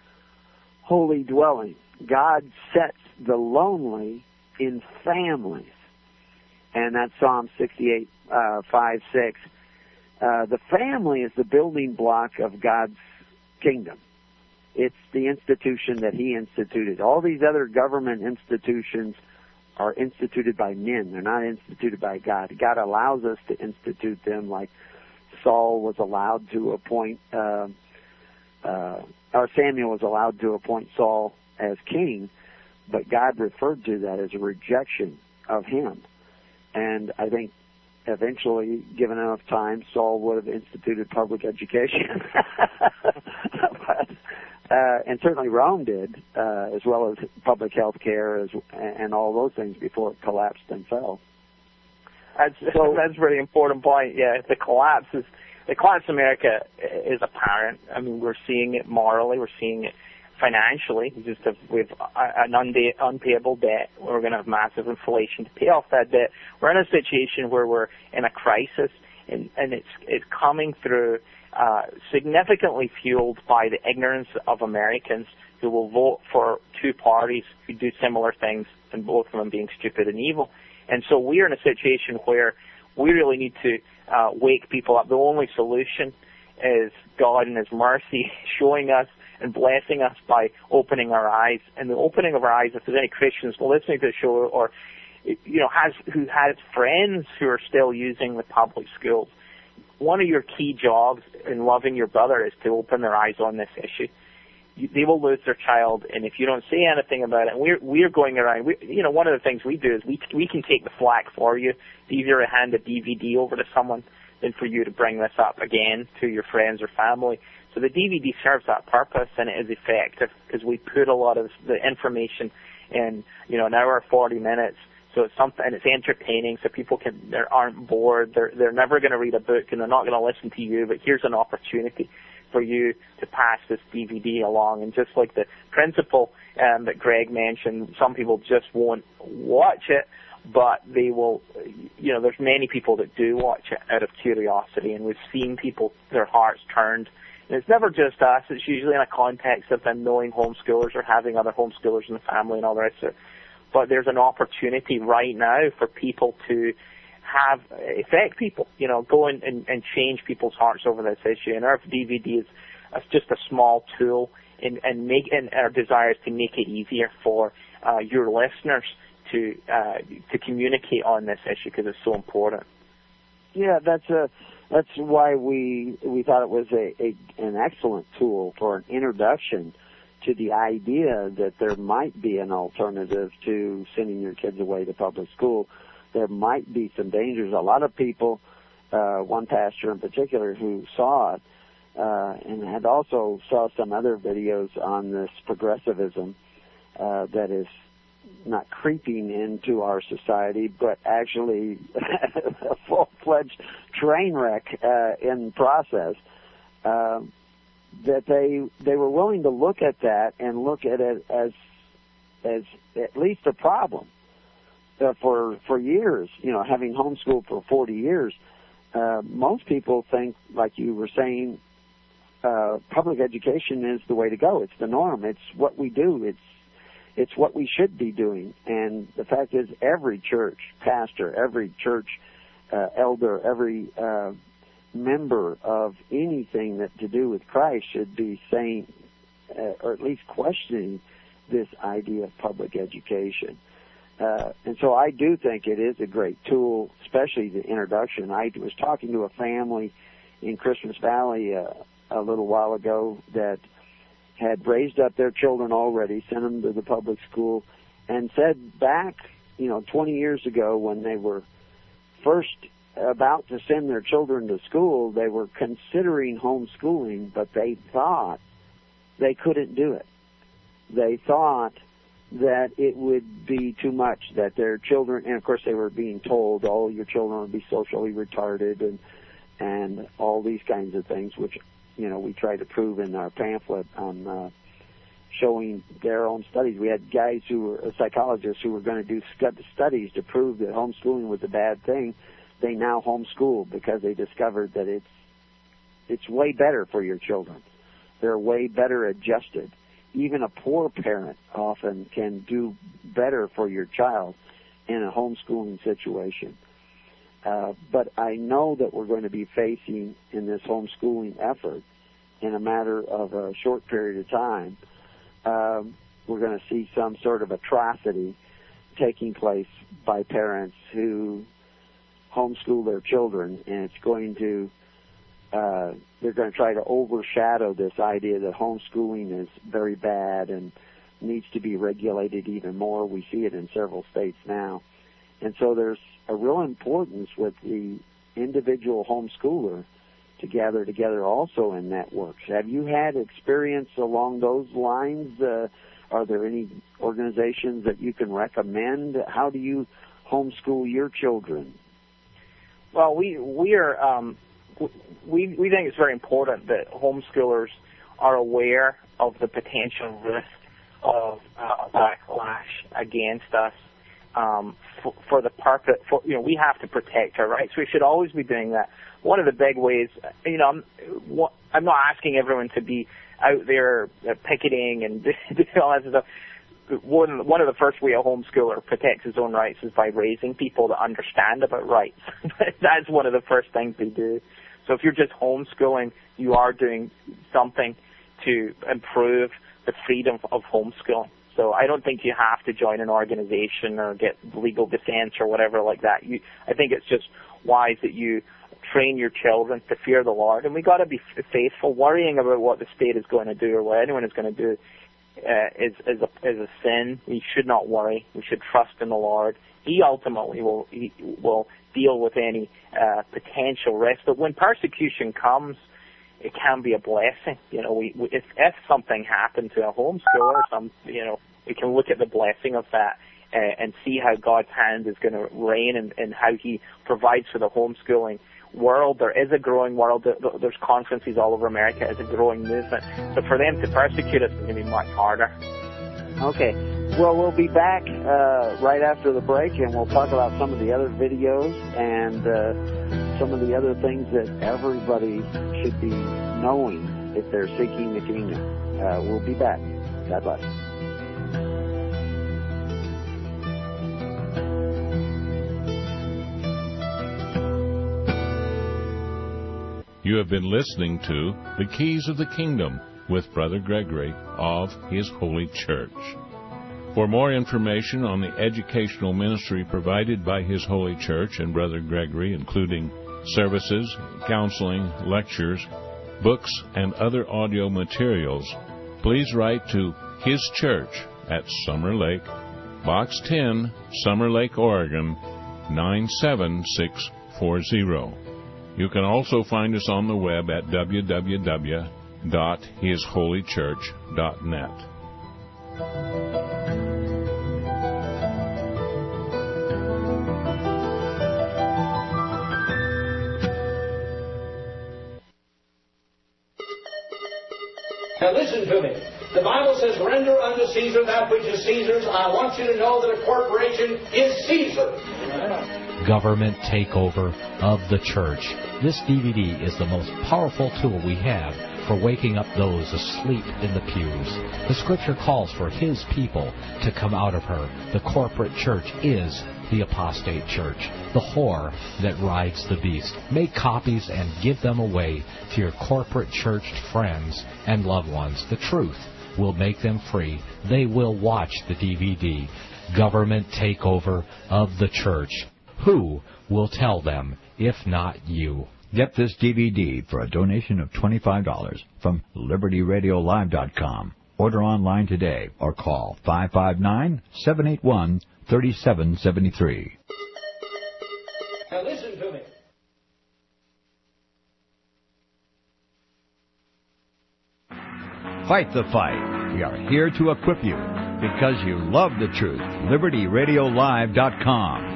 holy dwelling. God sets the lonely in families. And that's Psalm 68, 5, 6. The family is the building block of God's kingdom. It's the institution that he instituted. All these other government institutions are instituted by men. They're not instituted by God. God allows us to institute them, like Saul was allowed to appoint, or Samuel was allowed to appoint Saul as king, but God referred to that as a rejection of him. And I think eventually, given enough time, Saul would have instituted public education. And certainly Rome did, as well as public health care and all those things before it collapsed and fell. That's a really important point. Yeah, the collapse of America is apparent. I mean, we're seeing it morally, we're seeing it financially. We've an unpayable debt. We're going to have massive inflation to pay off that debt. We're in a situation where we're in a crisis, and it's coming through significantly fueled by the ignorance of Americans who will vote for two parties who do similar things, and both of them being stupid and evil. And so we're in a situation where we really need to wake people up. The only solution is God in His mercy showing us and blessing us by opening our eyes. And the opening of our eyes, if there's any Christians listening to the show, or who has friends who are still using the public schools, one of your key jobs in loving your brother is to open their eyes on this issue. They will lose their child, and if you don't say anything about it, and we're going around, one of the things we do is we can take the flak for you. It's easier to hand a DVD over to someone than for you to bring this up again to your friends or family. So the DVD serves that purpose, and it is effective because we put a lot of the information in, an hour or 40 minutes. So it's something, and it's entertaining, so people aren't bored. They're never going to read a book, and they're not going to listen to you. But here's an opportunity for you to pass this DVD along. And just like the principle that Greg mentioned, some people just won't watch it, but they will. There's many people that do watch it out of curiosity, and we've seen people, their hearts turned. And it's never just us. It's usually in a context of them knowing homeschoolers or having other homeschoolers in the family and all the rest of it. But there's an opportunity right now for people to affect people, go and change people's hearts over this issue. And our DVD is just a small tool and our desire is to make it easier for your listeners to communicate on this issue because it's so important. Yeah, that's why we thought it was an excellent tool for an introduction to the idea that there might be an alternative to sending your kids away to public school. There might be some dangers. A lot of people, one pastor in particular who saw it, and had also saw some other videos on this progressivism that is not creeping into our society, but actually a full-fledged train wreck in process, that they were willing to look at that and look at it as at least a problem. For years, having homeschooled for 40 years, most people think, like you were saying, public education is the way to go. It's the norm. It's what we do. It's what we should be doing. And the fact is, every church pastor, every church elder, every member of anything that to do with Christ should be saying, or at least questioning, this idea of public education. And so I do think it is a great tool, especially the introduction. I was talking to a family in Christmas Valley a little while ago that had raised up their children already, sent them to the public school, and said back, 20 years ago when they were first about to send their children to school, they were considering homeschooling, but they thought they couldn't do it. They thought that it would be too much, that their children, and of course they were being told, your children would be socially retarded and all these kinds of things, which, we try to prove in our pamphlet on showing their own studies. We had guys who were psychologists who were going to do studies to prove that homeschooling was a bad thing. They now homeschool because they discovered that it's way better for your children. They're way better adjusted. Even a poor parent often can do better for your child in a homeschooling situation. But I know that we're going to be facing in this homeschooling effort, in a matter of a short period of time, we're going to see some sort of atrocity taking place by parents who homeschool their children, and it's going to they're going to try to overshadow this idea that homeschooling is very bad and needs to be regulated even more. We see it in several states now. And so there's a real importance with the individual homeschooler to gather together also in networks. Have you had experience along those lines? Are there any organizations that you can recommend? How do you homeschool your children? Well, we think it's very important that homeschoolers are aware of the potential risk of backlash against us for the purpose. We have to protect our rights. We should always be doing that. One of the big ways, I'm not asking everyone to be out there picketing and doing all that stuff. One of the first way a homeschooler protects his own rights is by raising people that understand about rights. That's one of the first things they do. So if you're just homeschooling, you are doing something to improve the freedom of homeschooling. So I don't think you have to join an organization or get legal defense or whatever like that. I think it's just wise that you train your children to fear the Lord. And we got to be faithful. Worrying about what the state is going to do or what anyone is going to do is a sin. We should not worry. We should trust in the Lord. He ultimately will deal with any potential risk. But when persecution comes, it can be a blessing. If something happened to a homeschooler, we can look at the blessing of that and see how God's hand is going to reign and how He provides for the homeschooling world. There is a growing world. There's conferences all over America. It's a growing movement. So for them to persecute us is going to be much harder. Okay. Well, we'll be back right after the break, and we'll talk about some of the other videos and some of the other things that everybody should be knowing if they're seeking the kingdom. We'll be back. God bless. You have been listening to The Keys of the Kingdom with Brother Gregory of His Holy Church. For more information on the educational ministry provided by His Holy Church and Brother Gregory, including services, counseling, lectures, books, and other audio materials, please write to His Church at Summer Lake, Box 10, Summer Lake, Oregon, 97640. You can also find us on the web at www.hisholychurch.net. Now listen to me. The Bible says, render unto Caesar that which is Caesar's. I want you to know that a corporation is Caesar. Government takeover of the church. This DVD is the most powerful tool we have for waking up those asleep in the pews. The Scripture calls for His people to come out of her. The corporate church is the apostate church, the whore that rides the beast. Make copies and give them away to your corporate church friends and loved ones. The truth will make them free. They will watch the DVD, Government Takeover of the Church. Who will tell them, if not you? Get this DVD for a donation of $25 from LibertyRadioLive.com. Order online today or call 559-781-3773. Now listen to me. Fight the fight. We are here to equip you because you love the truth. LibertyRadioLive.com.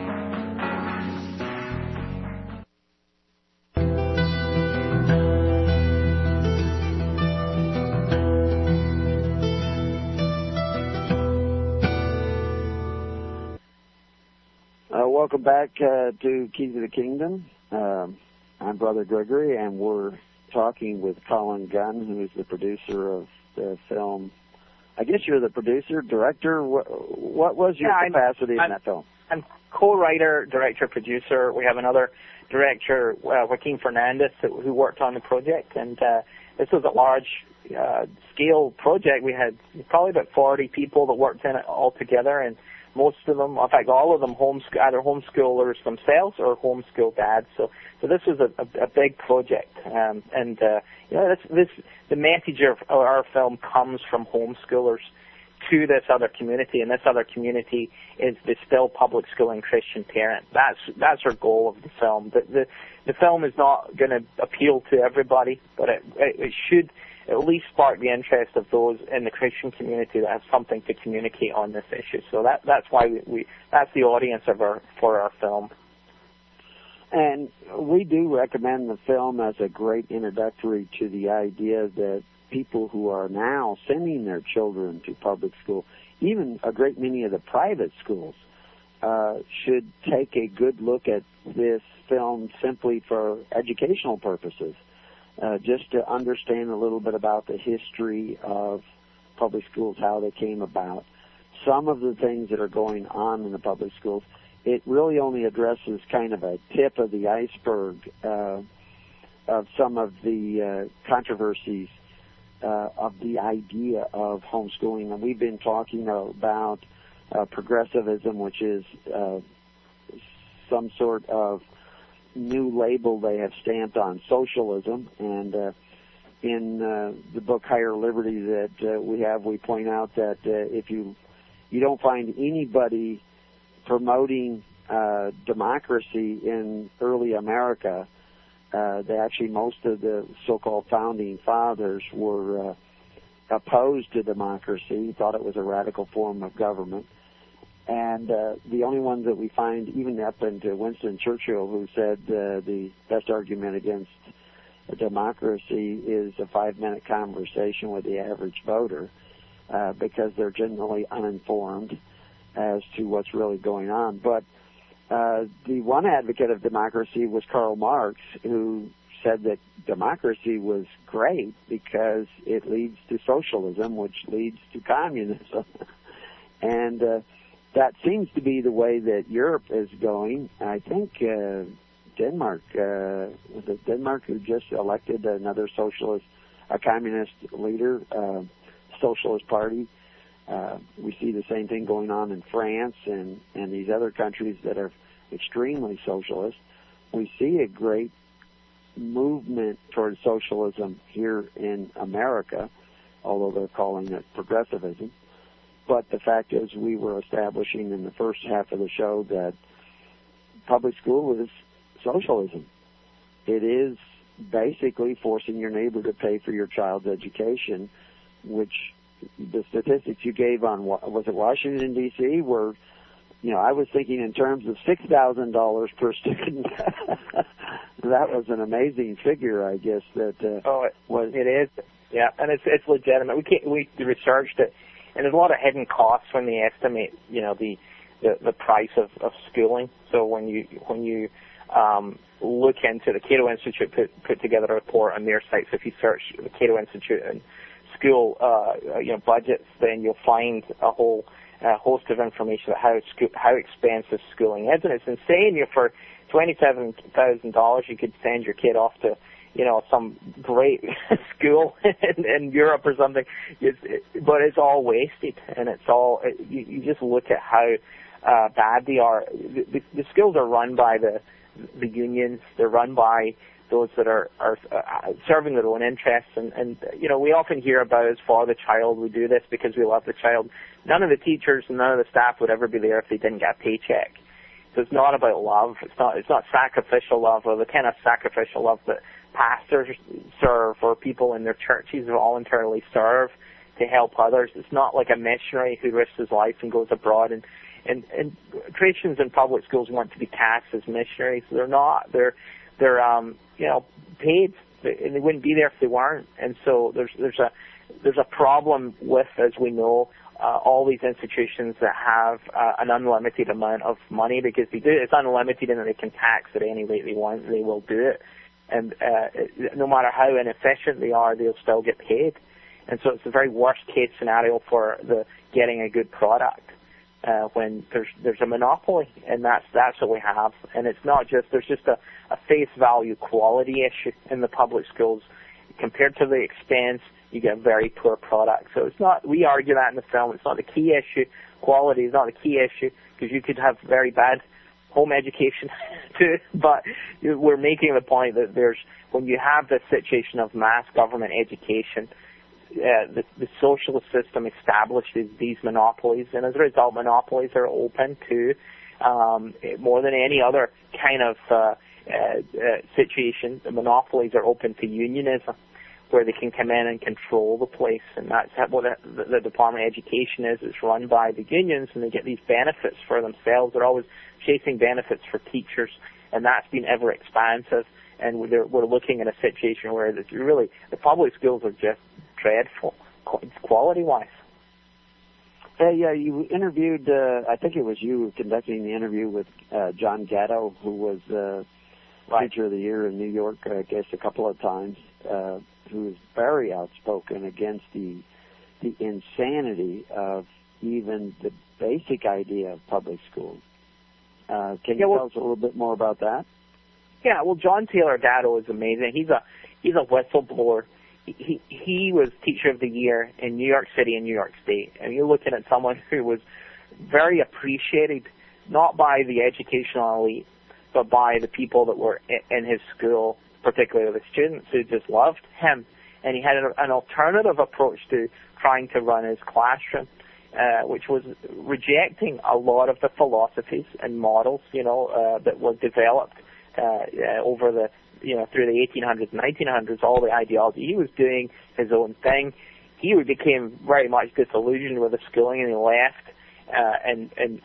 Welcome back to Keys of the Kingdom. I'm Brother Gregory, and we're talking with Colin Gunn, who is the producer of the film. I guess you're the producer, director. What was your capacity in that film? I'm co-writer, director, producer. We have another director, Joaquin Fernandez, who worked on the project, and this was a large-scale project. We had probably about 40 people that worked in it all together, and most of them, in fact, all of them, either homeschoolers themselves or homeschool dads. So this was a big project, the message of our film comes from homeschoolers to this other community, and this other community is the still public schooling Christian parent. That's our goal of the film. The film is not going to appeal to everybody, but it should at least spark the interest of those in the Christian community that have something to communicate on this issue. So that's why that's the audience for our film. And we do recommend the film as a great introductory to the idea that people who are now sending their children to public school, even a great many of the private schools, should take a good look at this film simply for educational purposes, just to understand a little bit about the history of public schools, how they came about, some of the things that are going on in the public schools. It really only addresses kind of a tip of the iceberg of some of the controversies of the idea of homeschooling. And we've been talking about progressivism, which is some sort of new label they have stamped on socialism. And in the book Higher Liberty that we point out that if you don't find anybody promoting democracy in early America, most of the so-called founding fathers were opposed to democracy, thought it was a radical form of government. And the only ones that we find, even up into Winston Churchill, who said the best argument against democracy is a 5-minute conversation with the average voter, because they're generally uninformed as to what's really going on. But the one advocate of democracy was Karl Marx, who said that democracy was great because it leads to socialism, which leads to communism. And that seems to be the way that Europe is going. I think Denmark, was it Denmark who just elected another socialist, a communist leader, Socialist Party? We see the same thing going on in France and these other countries that are extremely socialist. We see a great movement towards socialism here in America, although they're calling it progressivism. But the fact is, we were establishing in the first half of the show that public school is socialism. It is basically forcing your neighbor to pay for your child's education, which the statistics you gave on, was it Washington, D.C., were, I was thinking in terms of $6,000 per student. That was an amazing figure, I guess. It is, yeah, and it's legitimate. We researched it, and there's a lot of hidden costs when they estimate, the price of schooling. So when you look into the Cato Institute put together a report on their site. So if you search the Cato Institute and school budgets, then you'll find a whole host of information about how expensive schooling is, and it's insane. For $27,000, you could send your kid off to some great school in Europe or something. But it's all wasted, and it's all you just look at how bad they are. The schools are run by the unions. They're run by those that are serving their own interests, and we often hear about as for the child, we do this because we love the child. None of the teachers and none of the staff would ever be there if they didn't get a paycheck. So it's not about love. It's not sacrificial love, or the kind of sacrificial love that pastors serve or people in their churches voluntarily serve to help others. It's not like a missionary who risks his life and goes abroad. And Christians in public schools want to be cast as missionaries. They're not. They're paid, and they wouldn't be there if they weren't. And so there's a problem with, as we know, all these institutions that have an unlimited amount of money, because it's unlimited and they can tax at any rate they want. They will do it, and no matter how inefficient they are, they'll still get paid. And so it's a very worst case scenario for getting a good product. When there's a monopoly, and that's what we have. And it's not just, there's just a face value quality issue in the public schools. Compared to the expense, you get a very poor product. So it's not, we argue that in the film, it's not the key issue. Quality is not the key issue, because you could have very bad home education too. But we're making the point that when you have this situation of mass government education, the socialist system establishes these monopolies, and as a result, monopolies are open to more than any other kind of situation. The monopolies are open to unionism, where they can come in and control the place, and that's what the Department of Education is. It's run by the unions, and they get these benefits for themselves. They're always chasing benefits for teachers, and that's been ever expansive. And we're looking at a situation where the public schools are just dreadful, quality-wise. Yeah, you interviewed, I think it was you conducting the interview with John Gatto, who was Teacher of the Year in New York, I guess, a couple of times, who is very outspoken against the insanity of even the basic idea of public schools. Can you tell us a little bit more about that? Yeah, well, John Taylor Gatto is amazing. He's a whistleblower. He was Teacher of the Year in New York City and New York State. And you're looking at someone who was very appreciated, not by the educational elite, but by the people that were in his school, particularly the students who just loved him. And he had an alternative approach to trying to run his classroom, which was rejecting a lot of the philosophies and models, that were developed over the, through the 1800s and 1900s, all the ideology. He was doing his own thing. He became very much disillusioned with the schooling, and he left and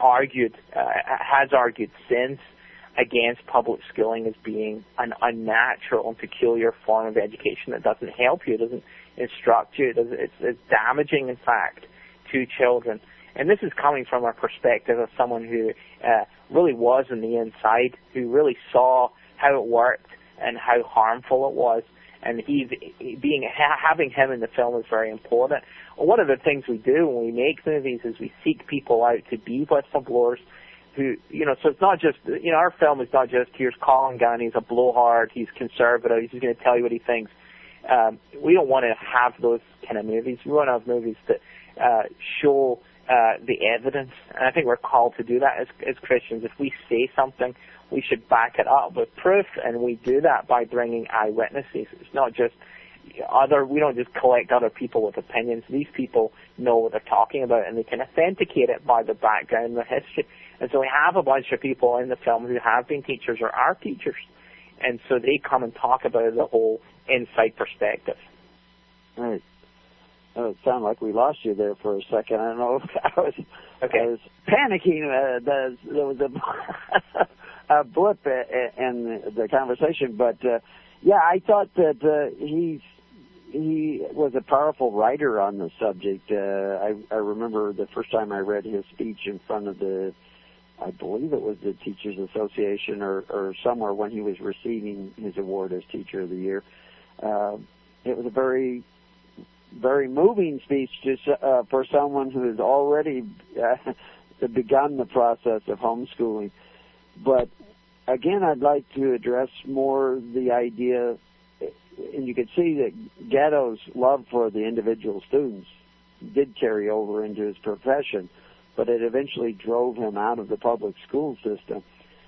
has argued since against public schooling as being an unnatural and peculiar form of education that doesn't help you, doesn't instruct you. It's damaging, in fact, to children. And this is coming from a perspective of someone who really was on the inside, who really saw how it worked and how harmful it was. And having him in the film is very important. One of the things we do when we make movies is we seek people out to be whistleblowers who, so it's not just, our film is not just, here's Colin Gunn, he's a blowhard, he's conservative, he's going to tell you what he thinks. We don't want to have those kind of movies. We want to have movies that show the evidence, and I think we're called to do that as Christians. If we say something, we should back it up with proof, and we do that by bringing eyewitnesses. It's not just we don't just collect other people with opinions. These people know what they're talking about, and they can authenticate it by the background and the history. And so we have a bunch of people in the film who have been teachers or are teachers, and so they come and talk about the whole inside perspective. Right. It sounded like we lost you there for a second. I don't know if I was panicking. There was a blip in the conversation, but I thought that he was a powerful writer on the subject. I remember the first time I read his speech in front of I believe it was the Teachers Association or somewhere when he was receiving his award as Teacher of the Year. It was a very, very moving speech for someone who has already begun the process of homeschooling. But again, I'd like to address more the idea, and you could see that Gatto's love for the individual students did carry over into his profession, but it eventually drove him out of the public school system.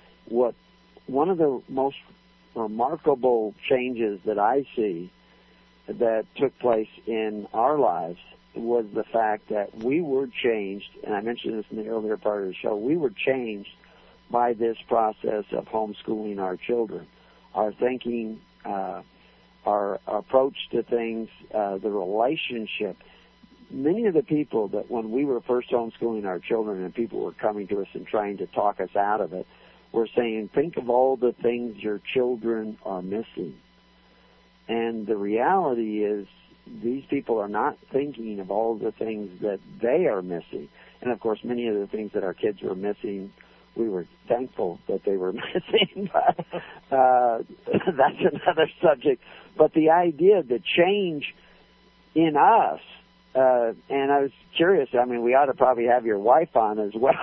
One of the most remarkable changes that I see that took place in our lives was the fact that we were changed, and I mentioned this in the earlier part of the show, we were changed by this process of homeschooling our children. Our thinking, our approach to things, the relationship. Many of the people that when we were first homeschooling our children and people were coming to us and trying to talk us out of it, were saying, think of all the things your children are missing. And the reality is these people are not thinking of all the things that they are missing. And, of course, many of the things that our kids were missing, we were thankful that they were missing. But that's another subject. But the idea, the change in us, and I was curious, I mean, we ought to probably have your wife on as well.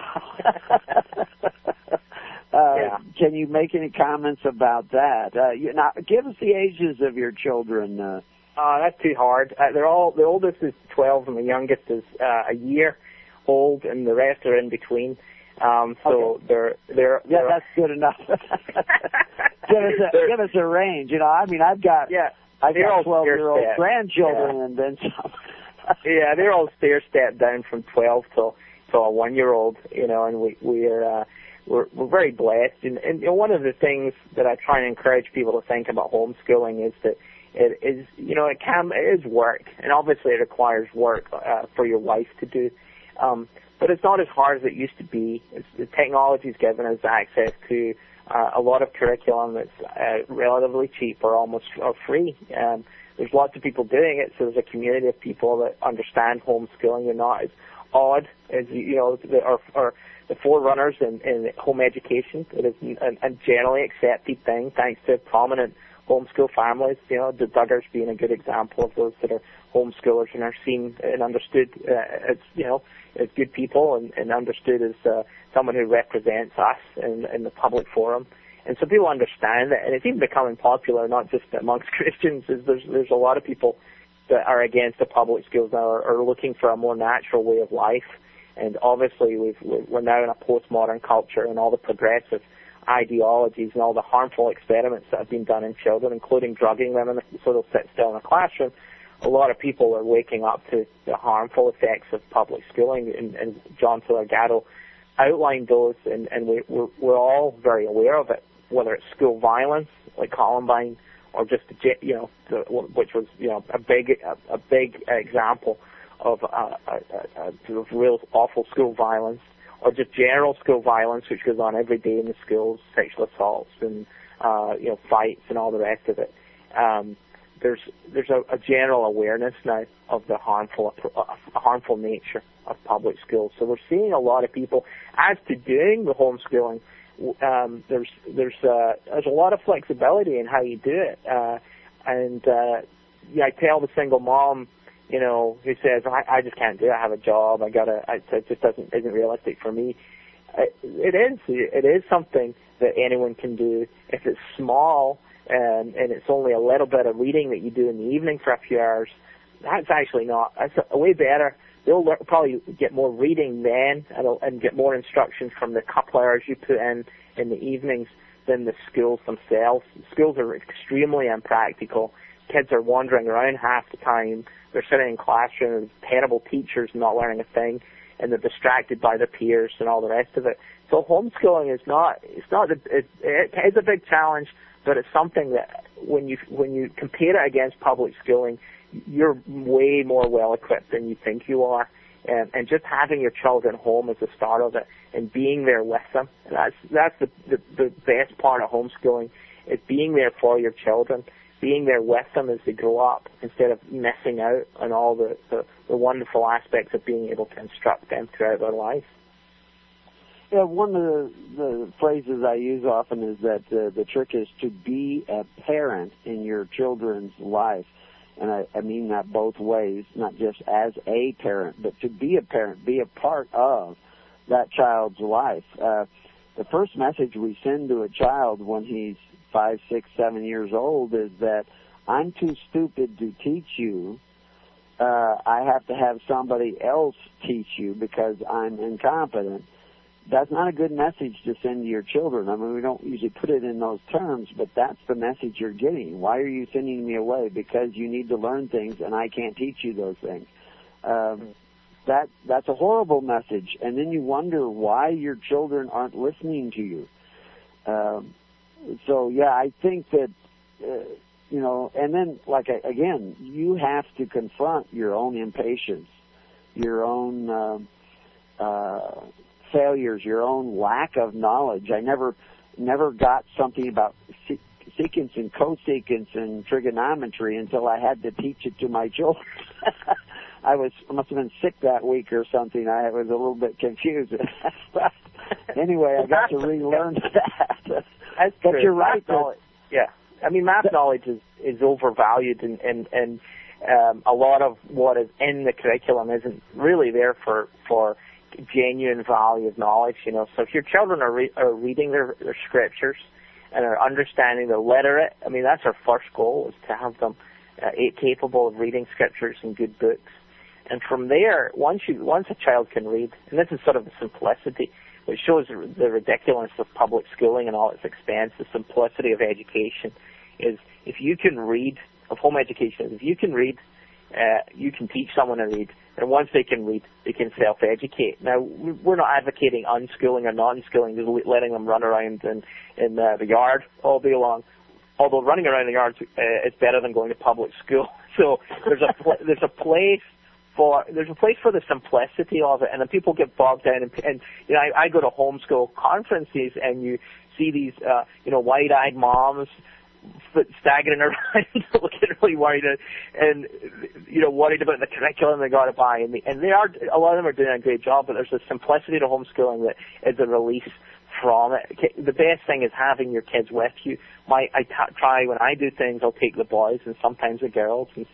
Can you make any comments about that? Now, give us the ages of your children. That's too hard. The oldest is 12 and the youngest is a year old, and the rest are in between. So they're that's good enough. give us a range. I mean, I've got 12-year-old grandchildren and then some. Yeah, they're all stair-stepped down from 12 to a 1-year-old. And we're very blessed. And one of the things that I try and encourage people to think about homeschooling is that it is, it is work, and obviously it requires work for your wife to do. But it's not as hard as it used to be. The technology's given us access to a lot of curriculum that's relatively cheap or almost free. There's lots of people doing it, so there's a community of people that understand homeschooling. They're not as odd as, or the forerunners in home education. It is a generally accepted thing, thanks to prominent homeschool families. The Duggars being a good example of those that are homeschoolers and are seen and understood as good people and understood as someone who represents us in the public forum. And so people understand it, and it's even becoming popular, not just amongst Christians. There's a lot of people that are against the public schools now are looking for a more natural way of life. And obviously we're now in a postmodern culture, and all the progressive ideologies and all the harmful experiments that have been done in children, including drugging them so they'll sit still in a classroom. A lot of people are waking up to the harmful effects of public schooling, and John Taylor Gatto outlined those, and we're all very aware of it, whether it's school violence like Columbine, or just which was a big example of real awful school violence, or just general school violence which goes on every day in the schools, sexual assaults and fights and all the rest of it. There's a general awareness now of the harmful nature of public schools. So we're seeing a lot of people. As to doing the homeschooling, there's a lot of flexibility in how you do it. I tell the single mom, who says, I just can't do it. I have a job. It just isn't realistic for me. It is something that anyone can do if it's small. And it's only a little bit of reading that you do in the evening for a few hours. That's a way better. They'll probably get more reading then and get more instruction from the couple hours you put in the evenings than the schools themselves. Schools are extremely impractical. Kids are wandering around half the time. They're sitting in classrooms, terrible teachers, not learning a thing, and they're distracted by their peers and all the rest of it. So homeschooling is it is a big challenge. But it's something that when you compare it against public schooling, you're way more well equipped than you think you are. And just having your children home is the start of it, and being there with them. That's the best part of homeschooling, is being there for your children, being there with them as they grow up, instead of missing out on all the wonderful aspects of being able to instruct them throughout their life. Yeah, one of the phrases I use often is that the trick is to be a parent in your children's life. And I mean that both ways, not just as a parent, but to be a parent, be a part of that child's life. The first message we send to a child when he's 5, 6, 7 years old is that I'm too stupid to teach you. I have to have somebody else teach you because I'm incompetent. That's not a good message to send to your children. I mean, we don't usually put it in those terms, but that's the message you're getting. Why are you sending me away? Because you need to learn things, and I can't teach you those things. That's a horrible message. And then you wonder why your children aren't listening to you. I think that, and then, again, you have to confront your own impatience, your own failures, your own lack of knowledge. I never got something about secants and cosecants and trigonometry until I had to teach it to my children. I must have been sick that week or something. I was a little bit confused. But anyway, I got to relearn that. But you're right. I mean, math knowledge is overvalued, and a lot of what is in the curriculum isn't really there for genuine value of knowledge. So if your children are reading their scriptures and are understanding, they're literate, I mean, that's our first goal, is to have them capable of reading scriptures and good books. And from there, once a child can read, and this is sort of the simplicity, which shows the ridiculousness of public schooling and all its expense, the simplicity of education, is if you can read, of home education, if you can read, you can teach someone to read. And once they can read, they can self-educate. Now, we're not advocating unschooling or non-schooling, just letting them run around in the yard all day long. although running around the yard is better than going to public school. So there's a place for the simplicity of it, and then people get bogged down. And you know, I go to homeschool conferences, and you see these wide-eyed moms staggering around, looking really worried, and worried about the curriculum they got to buy. And they are, a lot of them are doing a great job, but there's a simplicity to homeschooling that is a release from it. The best thing is having your kids with you. I try, when I do things, I'll take the boys and sometimes the girls, and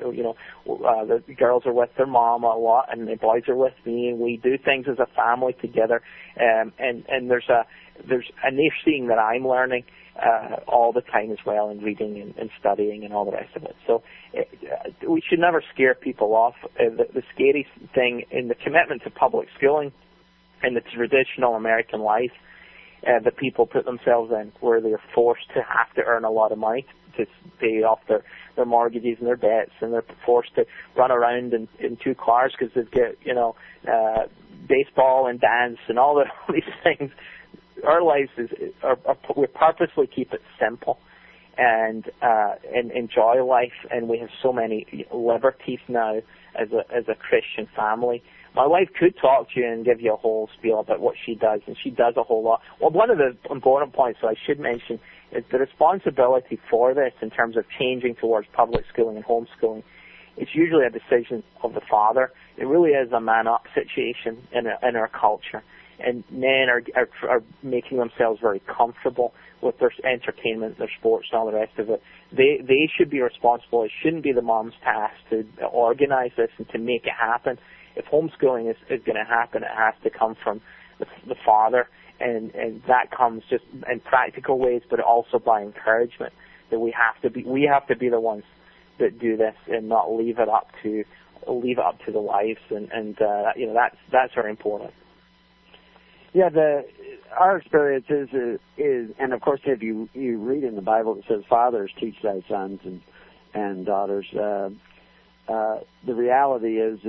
the girls are with their mom a lot, and the boys are with me, and we do things as a family together. And they're seeing that I'm learning all the time as well, and reading and studying and all the rest of it. So we should never scare people off. The scary thing in the commitment to public schooling and the traditional American life that people put themselves in, where they're forced to have to earn a lot of money to pay off their mortgages and their debts, and they're forced to run around in 2 cars because they've got baseball and dance and all these things. Our lives we purposely keep it simple and enjoy life, and we have so many liberties now as a Christian family. My wife could talk to you and give you a whole spiel about what she does, and she does a whole lot. Well, one of the important points that I should mention is the responsibility for this in terms of changing towards public schooling and homeschooling. It's usually a decision of the father. It really is a man-up situation in our culture. And men are making themselves very comfortable with their entertainment, their sports, and all the rest of it. They should be responsible. It shouldn't be the mom's task to organize this and to make it happen. If homeschooling is going to happen, it has to come from the father, and that comes just in practical ways, but also by encouragement. That we have to be the ones that do this, and not leave it up to the wives, and that's very important. Yeah, our experience is, and of course, if you read in the Bible, it says, "Fathers, teach thy sons and daughters." The reality is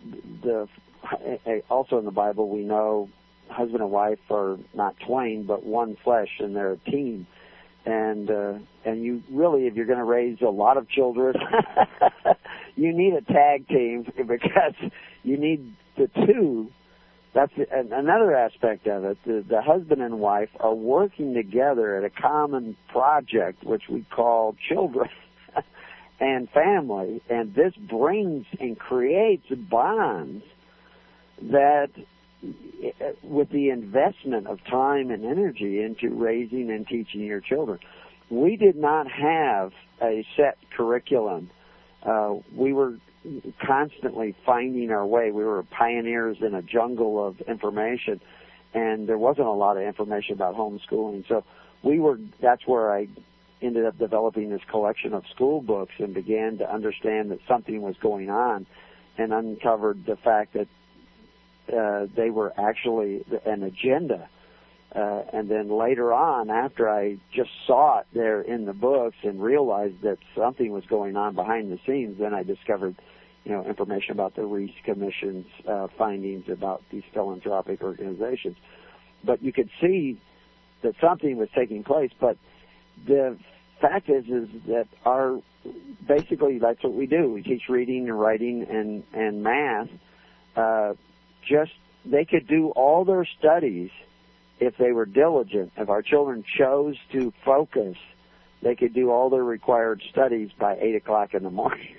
also in the Bible we know husband and wife are not twain but one flesh, and they're a team. And you really, if you're going to raise a lot of children, you need a tag team, because you need the two. That's another aspect of it. The husband and wife are working together at a common project, which we call children and family, and this brings and creates bonds that, with the investment of time and energy into raising and teaching your children. We did not have a set curriculum. We were constantly finding our way. We were pioneers in a jungle of information, and there wasn't a lot of information about homeschooling. So that's where I ended up developing this collection of school books and began to understand that something was going on, and uncovered the fact that they were actually an agenda. And then later on, after I just saw it there in the books and realized that something was going on behind the scenes, then I discovered, information about the Reese Commission's findings about these philanthropic organizations. But you could see that something was taking place. But the fact is that basically that's what we do. We teach reading and writing and math. They could do all their studies if they were diligent. If our children chose to focus, they could do all their required studies by 8 o'clock in the morning.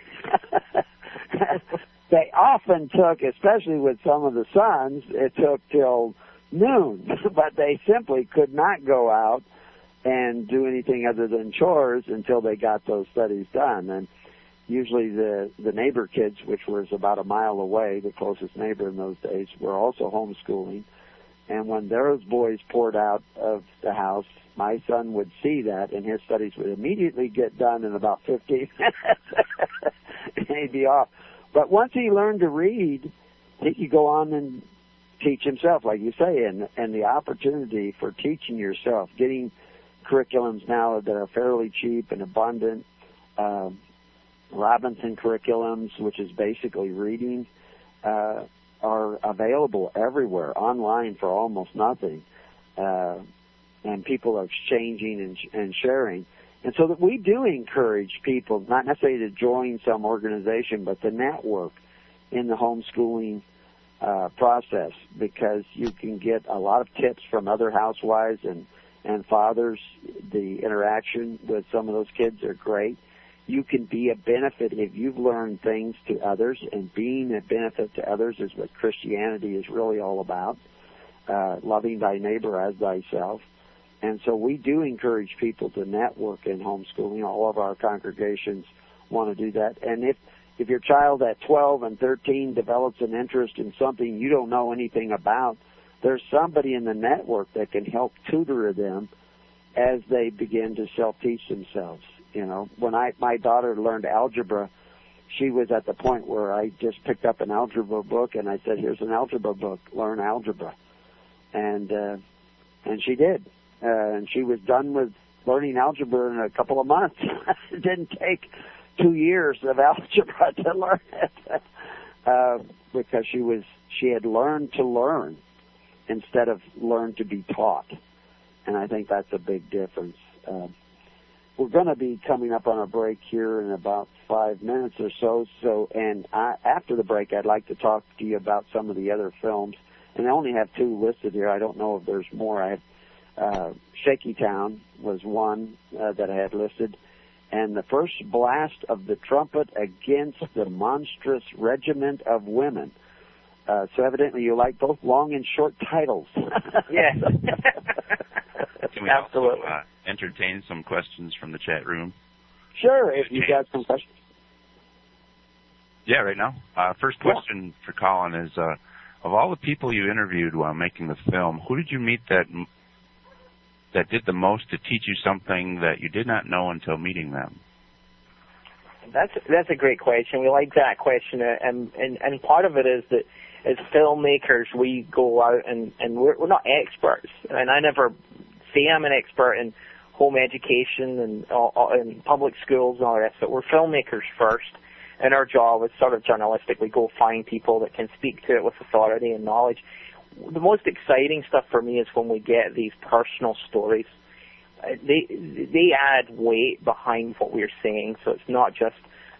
They often took, especially with some of the sons, it took till noon, but they simply could not go out and do anything other than chores until they got those studies done. And usually the neighbor kids, which was about a mile away, the closest neighbor in those days, were also homeschooling. And when those boys poured out of the house, my son would see that, and his studies would immediately get done in about 15 minutes, and he'd be off. But once he learned to read, he could go on and teach himself, like you say, and the opportunity for teaching yourself, getting curriculums now that are fairly cheap and abundant, Robinson curriculums, which is basically reading, are available everywhere, online for almost nothing, and people are exchanging and sharing. And so that we do encourage people, not necessarily to join some organization, but to network in the homeschooling process, because you can get a lot of tips from other housewives and fathers. The interaction with some of those kids are great. You can be a benefit if you've learned things to others, and being a benefit to others is what Christianity is really all about, loving thy neighbor as thyself. And so we do encourage people to network in homeschooling. All of our congregations want to do that. And if your child at 12 and 13 develops an interest in something you don't know anything about, there's somebody in the network that can help tutor them as they begin to self-teach themselves. You know, when my daughter learned algebra, she was at the point where I just picked up an algebra book and I said, "Here's an algebra book. Learn algebra," and she did. And she was done with learning algebra in a couple of months. It didn't take 2 years of algebra to learn it, because she had learned to learn instead of learn to be taught. And I think that's a big difference. We're going to be coming up on a break here in about 5 minutes or so. After the break, I'd like to talk to you about some of the other films. And I only have 2 listed here. I don't know if there's more. I have Shaky Town was one that I had listed, and The First Blast of the Trumpet Against the Monstrous Regiment of Women. So evidently you like both long and short titles. Yes. Can we also entertain some questions from the chat room? Sure, if you've got some questions. Yeah, right now. First question for Colin is, of all the people you interviewed while making the film, who did you meet that did the most to teach you something that you did not know until meeting them? That's a great question. We like that question, and part of it is that as filmmakers we go out and we're not experts, and I never say I'm an expert in home education and in public schools and all the rest, but we're filmmakers first, and our job is sort of journalistically go find people that can speak to it with authority and knowledge. The most exciting stuff for me is when we get these personal stories. They add weight behind what we're saying, so it's not just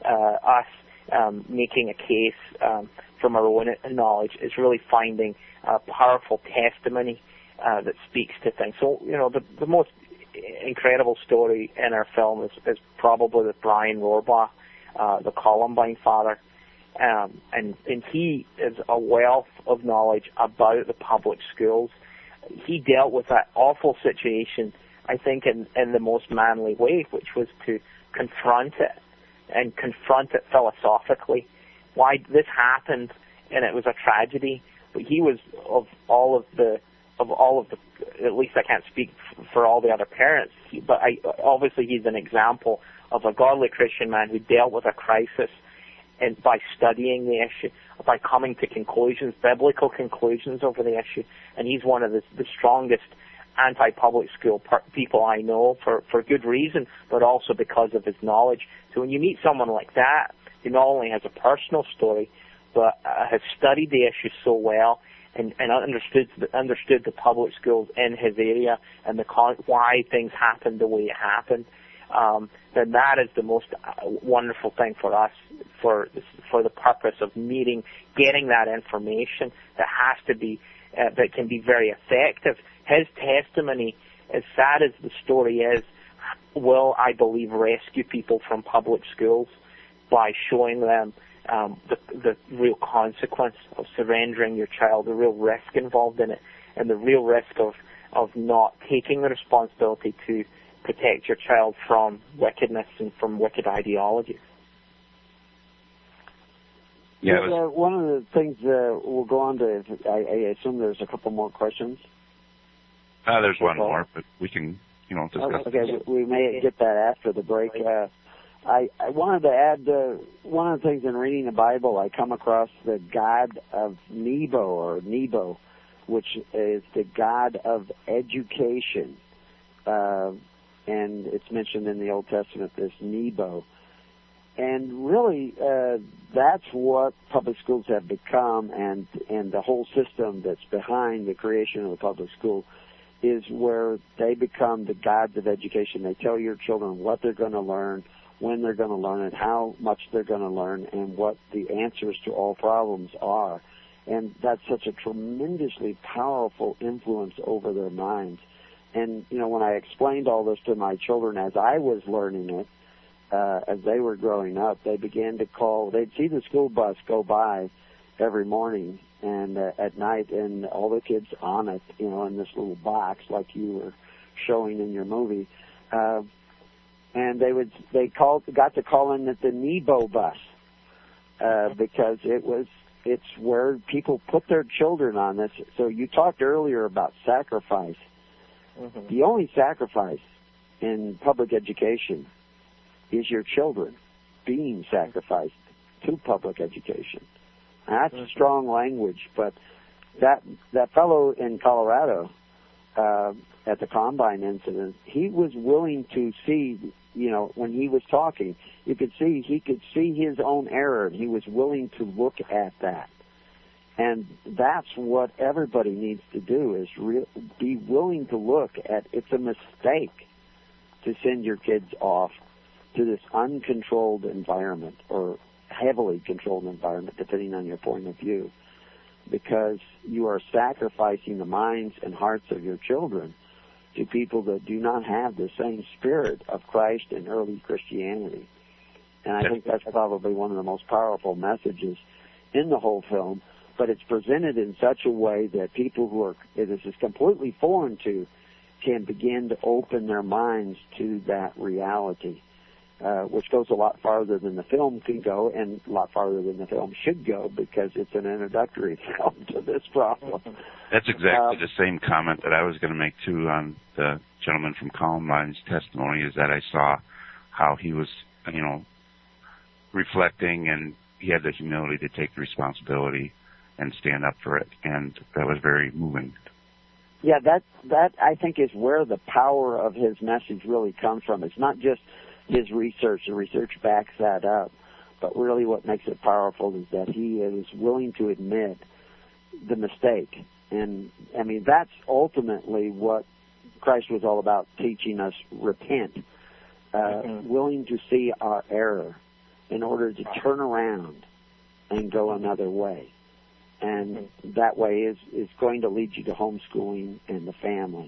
us making a case from our own knowledge. It's really finding a powerful testimony that speaks to things. So, you know, the most incredible story in our film is probably with Brian Rohrbach, the Columbine father. And he is a wealth of knowledge about the public schools. He dealt with that awful situation, I think, in the most manly way, which was to confront it, and confront it philosophically. Why this happened, and it was a tragedy. But he was of all of the, at least I can't speak for all the other parents, but obviously he's an example of a godly Christian man who dealt with a crisis, and by studying the issue, by coming to conclusions, biblical conclusions over the issue. And he's one of the strongest anti-public school people I know for good reason, but also because of his knowledge. So when you meet someone like that, who not only has a personal story, but has studied the issue so well and understood the public schools in his area and why things happened the way it happened, then that is the most wonderful thing for us, for the purpose of getting that information that has to be, that can be very effective. His testimony, as sad as the story is, will, I believe, rescue people from public schools by showing them the real consequence of surrendering your child, the real risk involved in it, and the real risk of not taking the responsibility to protect your child from wickedness and from wicked ideologies. Yeah, one of the things we'll go on to, I assume there's a couple more questions. There's one more, but we can, discuss. Okay, we may get that after the break. I wanted to add one of the things in reading the Bible, I come across the god of Nebo, which is the god of education. And it's mentioned in the Old Testament, this Nebo. And really, that's what public schools have become, and the whole system that's behind the creation of the public school is where they become the gods of education. They tell your children what they're going to learn, when they're going to learn it, how much they're going to learn, and what the answers to all problems are. And that's such a tremendously powerful influence over their minds. And, you know, when I explained all this to my children as I was learning it, as they were growing up, they began to call, they'd see the school bus go by every morning and at night, and all the kids on it, you know, in this little box like you were showing in your movie. And they got to calling it the Nebo bus because it's where people put their children on this. So you talked earlier about sacrifice. Mm-hmm. The only sacrifice in public education is your children being sacrificed to public education. And that's strong language, but that fellow in Colorado at the Combine incident, he was willing to see, you know, when he was talking, he could see his own error, and he was willing to look at that. And that's what everybody needs to do, is be willing to look at, it's a mistake to send your kids off to this uncontrolled environment, or heavily controlled environment, depending on your point of view, because you are sacrificing the minds and hearts of your children to people that do not have the same spirit of Christ and early Christianity. And I think that's probably one of the most powerful messages in the whole film, but it's presented in such a way that people who are, this is completely foreign to, can begin to open their minds to that reality, which goes a lot farther than the film can go, and a lot farther than the film should go, because it's an introductory film to this problem. That's exactly the same comment that I was going to make, too, on the gentleman from Columbine's testimony, is that I saw how he was, you know, reflecting, and he had the humility to take the responsibility and stand up for it, and that was very moving. Yeah, that I think is where the power of his message really comes from. It's not just his research. The research backs that up, but really what makes it powerful is that he is willing to admit the mistake. And, I mean, that's ultimately what Christ was all about, teaching us, repent, willing to see our error in order to turn around and go another way. And that way is going to lead you to homeschooling and the family.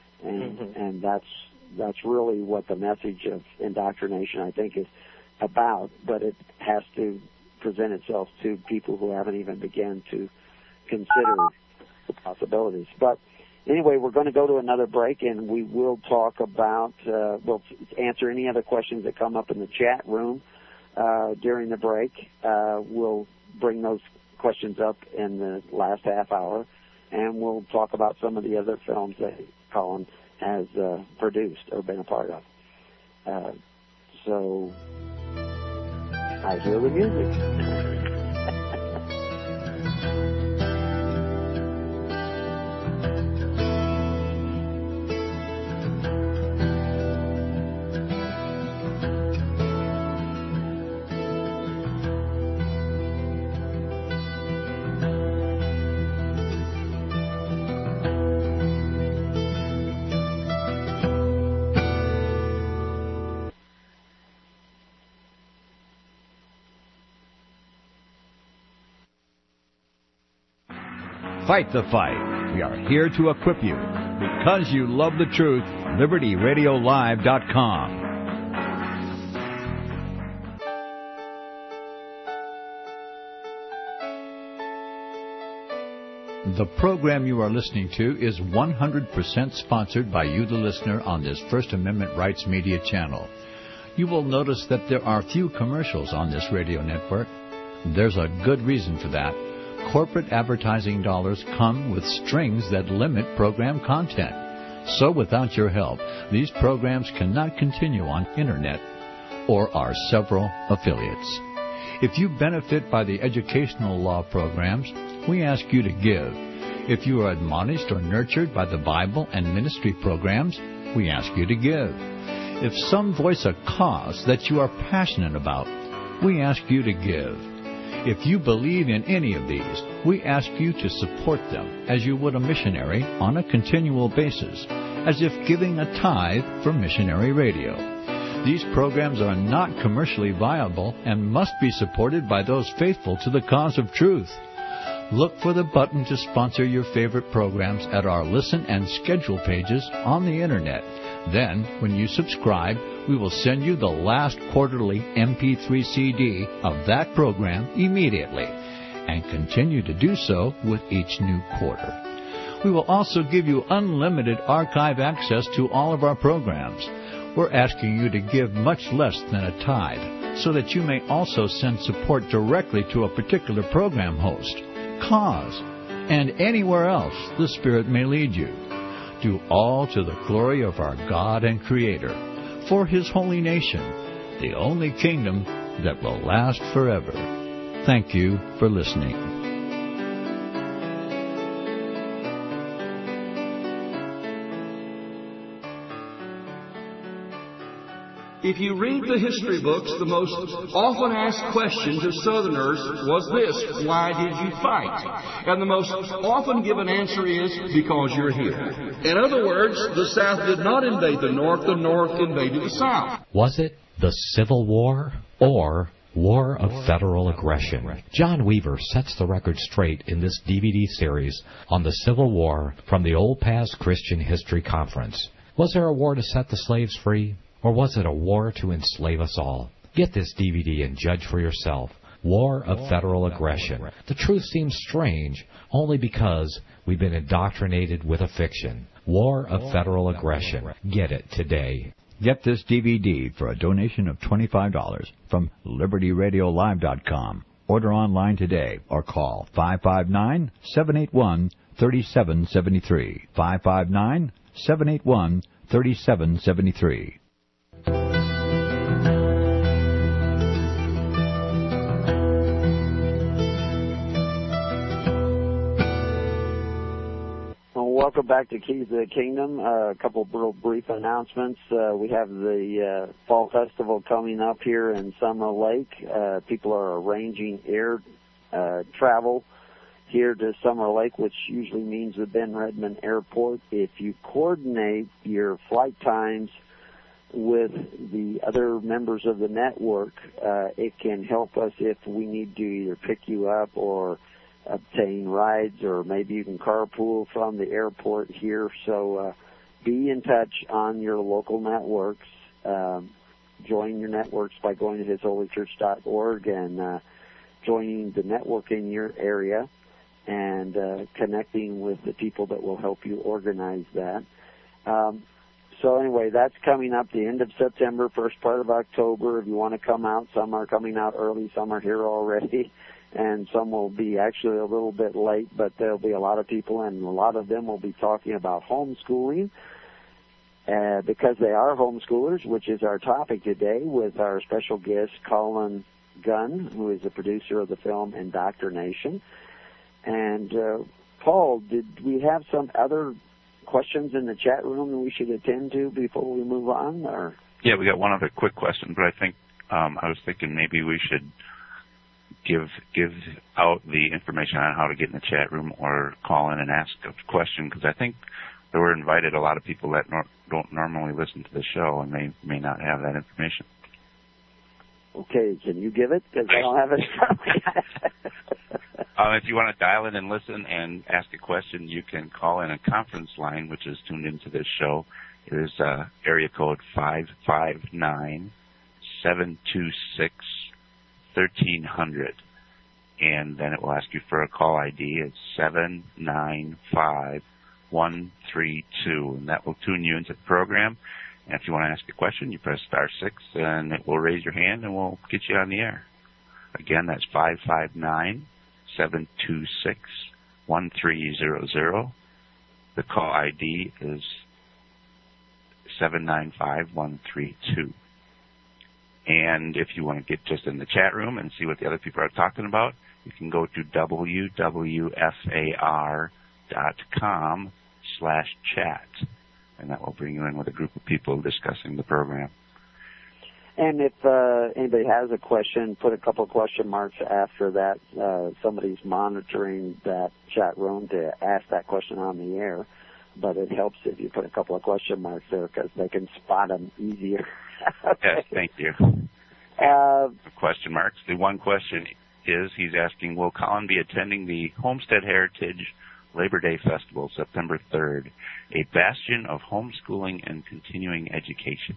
And that's really what the message of indoctrination, I think, is about, but it has to present itself to people who haven't even begun to consider the possibilities. But anyway, we're going to go to another break, and we will talk about, we'll answer any other questions that come up in the chat room during the break. We'll bring those questions up in the last half hour, and we'll talk about some of the other films that Colin has produced or been a part of. So I hear the music. Fight the fight. We are here to equip you. Because you love the truth, LibertyRadioLive.com. The program you are listening to is 100% sponsored by you, the listener, on this First Amendment Rights Media channel. You will notice that there are few commercials on this radio network. There's a good reason for that. Corporate advertising dollars come with strings that limit program content. So without your help, these programs cannot continue on Internet or our several affiliates. If you benefit by the educational law programs, we ask you to give. If you are admonished or nurtured by the Bible and ministry programs, we ask you to give. If some voice a cause that you are passionate about, we ask you to give. If you believe in any of these, we ask you to support them as you would a missionary on a continual basis, as if giving a tithe for missionary radio. These programs are not commercially viable and must be supported by those faithful to the cause of truth. Look for the button to sponsor your favorite programs at our listen and schedule pages on the Internet. Then, when you subscribe, we will send you the last quarterly MP3 CD of that program immediately, and continue to do so with each new quarter. We will also give you unlimited archive access to all of our programs. We're asking you to give much less than a tithe, so that you may also send support directly to a particular program host, cause, and anywhere else the Spirit may lead you. Do all to the glory of our God and Creator, for His holy nation, the only kingdom that will last forever. Thank you for listening. If you read the history books, the most often asked question to Southerners was this: why did you fight? And the most often given answer is, because you're here. In other words, the South did not invade the North invaded the South. Was it the Civil War or War of Federal Aggression? John Weaver sets the record straight in this DVD series on the Civil War from the Old Past Christian History Conference. Was there a war to set the slaves free? Or was it a war to enslave us all? Get this DVD and judge for yourself. War of Federal Aggression. The truth seems strange only because we've been indoctrinated with a fiction. War of Federal Aggression. Get it today. Get this DVD for a donation of $25 from LibertyRadioLive.com. Order online today or call 559-781-3773. 559-781-3773. Welcome back to Keys of the Kingdom. A couple of real brief announcements. We have the Fall Festival coming up here in Summer Lake. People are arranging air travel here to Summer Lake, which usually means the Ben Redmond Airport. If you coordinate your flight times with the other members of the network, it can help us if we need to either pick you up or obtain rides, or maybe you can carpool from the airport here. So be in touch on your local networks. Join your networks by going to hisholychurch.org and joining the network in your area and connecting with the people that will help you organize that. So anyway, that's coming up the end of September, first part of October. If you want to come out, some are coming out early, some are here already, and some will be actually a little bit late, but there'll be a lot of people, and a lot of them will be talking about homeschooling because they are homeschoolers, which is our topic today, with our special guest, Colin Gunn, who is the producer of the film Indoctrination. And Paul, did we have some other questions in the chat room that we should attend to before we move on? Or? Yeah, we got one other quick question, but I think I was thinking maybe we should give out the information on how to get in the chat room or call in and ask a question, because I think there were invited a lot of people that don't normally listen to the show, and they may not have that information. Okay, can you give it? Because I don't have it. If you want to dial in and listen and ask a question, you can call in a conference line, which is tuned into this show. It is area code 559-726-1300. And then it will ask you for a call ID. It's 795132. And that will tune you into the program. And if you want to ask a question, you press *6, and it will raise your hand, and we'll get you on the air. Again, that's 559-726-1300. The call ID is 795132. And if you want to get just in the chat room and see what the other people are talking about, you can go to www.far.com/chat. And that will bring you in with a group of people discussing the program. And if anybody has a question, put a couple of question marks after that. Somebody's monitoring that chat room to ask that question on the air. But it helps if you put a couple of question marks there because they can spot them easier. Okay. Yes, thank you. Question marks. The one question is, he's asking, will Colin be attending the Homestead Heritage Labor Day Festival, September 3rd, a bastion of homeschooling and continuing education?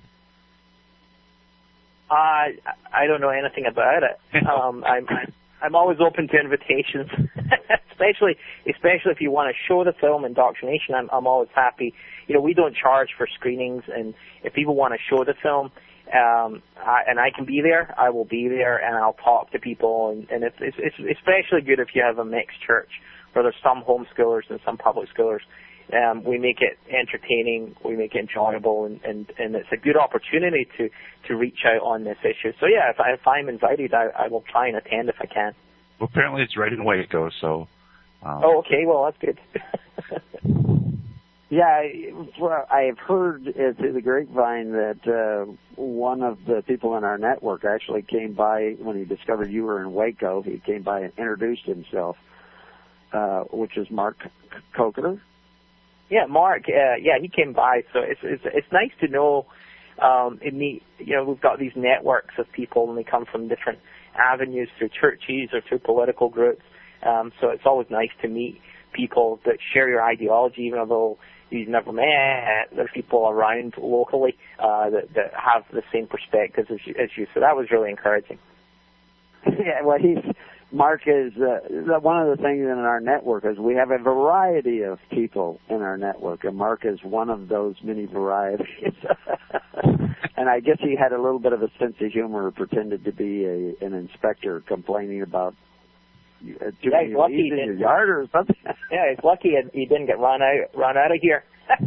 I don't know anything about it. I'm always open to invitations, especially if you want to show the film Indoctrination. I'm always happy. You know, we don't charge for screenings, and if people want to show the film, and I can be there, I will be there, and I'll talk to people. And it's especially good if you have a mixed church where there's some homeschoolers and some public schoolers. We make it entertaining, we make it enjoyable, and it's a good opportunity to reach out on this issue. So yeah, if I'm invited, I will try and attend if I can. Well, apparently it's right in Waco, so. Oh, okay. Well, that's good. Yeah, I have heard through the grapevine that one of the people in our network actually came by when he discovered you were in Waco. He came by and introduced himself, which is Mark Coker. Yeah, Mark. He came by. So it's nice to know. We've got these networks of people, and they come from different avenues through churches or through political groups. So it's always nice to meet people that share your ideology, even though you've never met. There's people around locally that have the same perspectives as you. So that was really encouraging. Yeah, well, Mark is one of the things in our network is we have a variety of people in our network, and Mark is one of those many varieties. And I guess he had a little bit of a sense of humor, pretended to be an inspector complaining about too many weeds in your yard or something. Yeah, he's lucky he didn't get run out of here.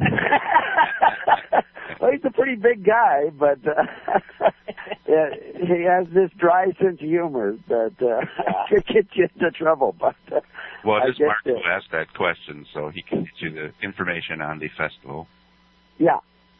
Well, he's a pretty big guy, but he has this dry sense of humor that could get you into trouble. But well, this Mark will ask that question, so he can get you the information on the festival. Yeah.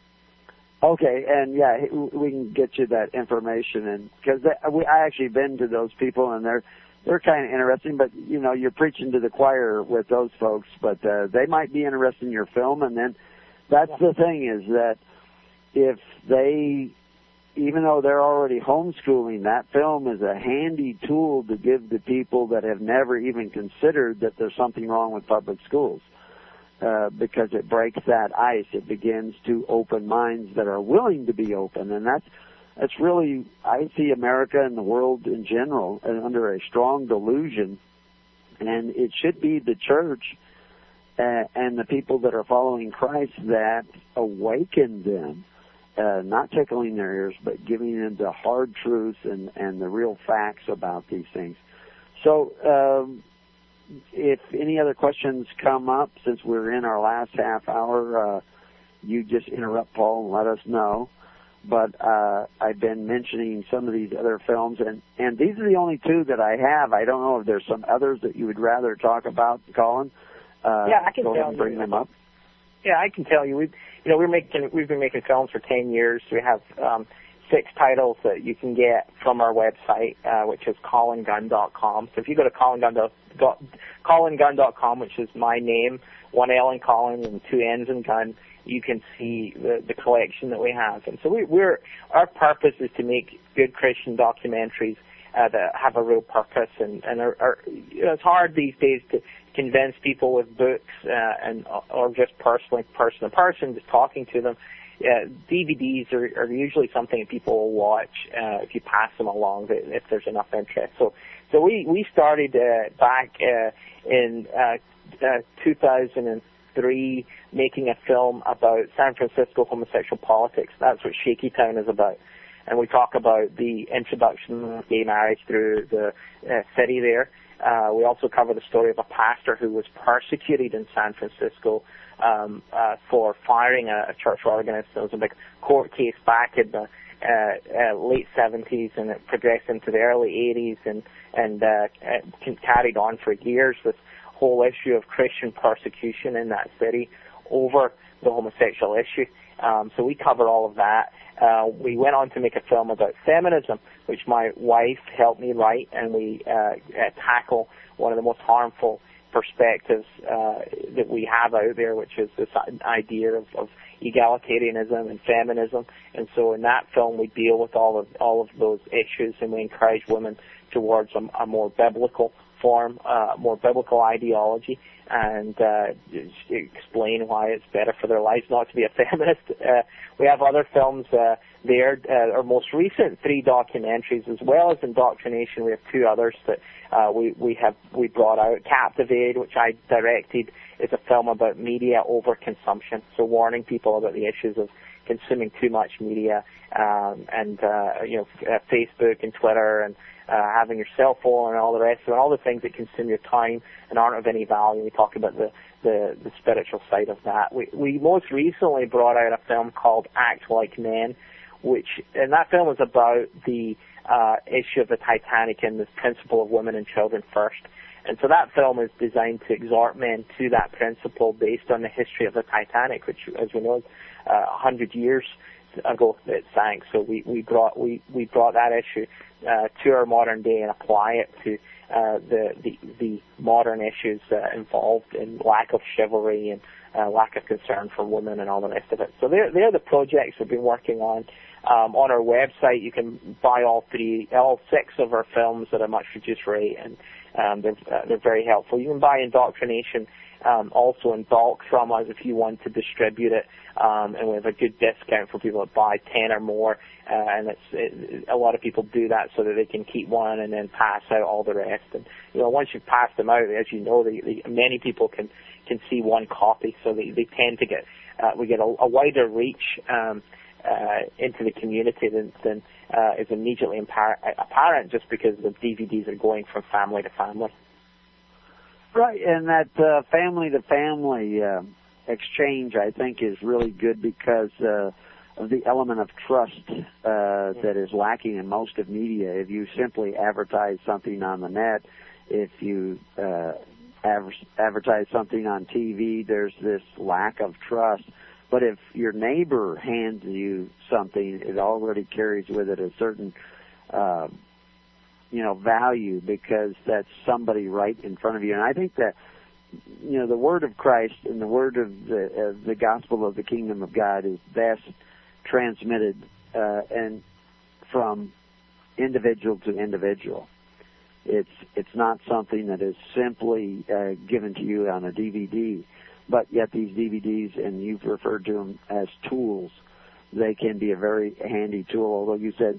Okay, and yeah, we can get you that information, and because I actually been to those people, and they're kind of interesting, but you know, you're preaching to the choir with those folks, but they might be interested in your film, and then that's the thing is that if they, even though they're already homeschooling, that film is a handy tool to give to people that have never even considered that there's something wrong with public schools. Because it breaks that ice. It begins to open minds that are willing to be open. And that's really, I see America and the world in general under a strong delusion. And it should be the church and the people that are following Christ that awaken them, not tickling their ears, but giving them the hard truths and the real facts about these things. So, if any other questions come up, since we're in our last half hour, you just interrupt Paul and let us know. But I've been mentioning some of these other films, and these are the only two that I have. I don't know if there's some others that you would rather talk about, Colin. I can tell you. Bring them up. Yeah, I can tell you. We've been making films for 10 years. We have 6 titles that you can get from our website, which is colingunn.com. So if you go to colingunn.com, which is my name, 1 L in Colin and 2 N's in Gunn, you can see the collection that we have. And so our purpose is to make good Christian documentaries that have a real purpose. And it's hard these days to convince people with books or just person to person, just talking to them. DVDs are usually something that people will watch if you pass them along, if there's enough interest. So we started back in 2003 making a film about San Francisco homosexual politics. That's what Shaky Town is about. And we talk about the introduction of gay marriage through the city there. We also cover the story of a pastor who was persecuted in San Francisco for firing a church organist. There was a big court case back in the late 70s, and it progressed into the early 80s and carried on for years, this whole issue of Christian persecution in that city over the homosexual issue. So we cover all of that. We went on to make a film about feminism, which my wife helped me write, and we tackle one of the most harmful perspectives that we have out there, which is this idea of egalitarianism and feminism. And so in that film, we deal with all of those issues, and we encourage women towards a more biblical form, more biblical ideology, and explain why it's better for their lives not to be a feminist. We have other films there, our most recent 3 documentaries, as well as Indoctrination. We have 2 others that we brought out. Captivated, which I directed, is a film about media overconsumption, so warning people about the issues of consuming too much media, and Facebook and Twitter, and having your cell phone and all the rest of it, and all the things that consume your time and aren't of any value. We talk about the spiritual side of that. We most recently brought out a film called Act Like Men, and that film was about the issue of the Titanic and this principle of women and children first. And so that film is designed to exhort men to that principle based on the history of the Titanic, which, as we know, 100 years ago it sank. So we brought that issue to our modern day and apply it to the modern issues involved in lack of chivalry and lack of concern for women and all the rest of it. So they're the projects we've been working on. On our website, you can buy all 6 of our films at a much reduced rate, and they're very helpful. You can buy Indoctrination also in bulk from us if you want to distribute it, and we have a good discount for people that buy 10 or more, and a lot of people do that so that they can keep one and then pass out all the rest. And once you've passed them out, as you know, many people can see one copy, so they tend to get we get a wider reach into the community than is immediately apparent just because the DVDs are going from family to family. Right, and that family-to-family exchange, I think, is really good because of the element of trust that is lacking in most of media. If you simply advertise something on the net, if you advertise something on TV, there's this lack of trust. But if your neighbor hands you something, it already carries with it a certain value because that's somebody right in front of you. And I think that, the word of Christ and the word of the gospel of the kingdom of God is best transmitted and from individual to individual. It's not something that is simply given to you on a DVD, but yet these DVDs, and you've referred to them as tools, they can be a very handy tool. Although you said,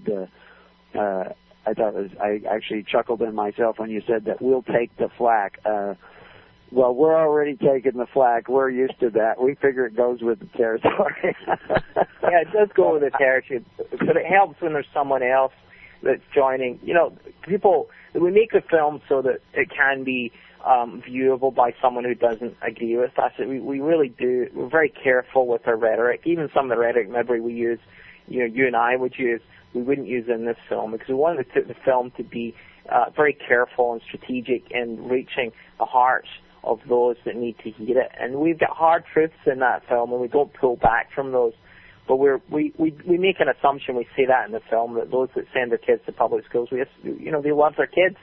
I actually chuckled in myself when you said that we'll take the flack. Well, we're already taking the flack. We're used to that. We figure it goes with the territory. Yeah, it does go with the territory, but it helps when there's someone else that's joining. We make the film so that it can be viewable by someone who doesn't agree with us. We really do. We're very careful with our rhetoric. Even some of the rhetoric maybe we use, you and I would use, we wouldn't use in this film because we wanted the film to be very careful and strategic in reaching the hearts of those that need to hear it. And we've got hard truths in that film, and we don't pull back from those. But we make an assumption. We say that in the film that those that send their kids to public schools, they love their kids.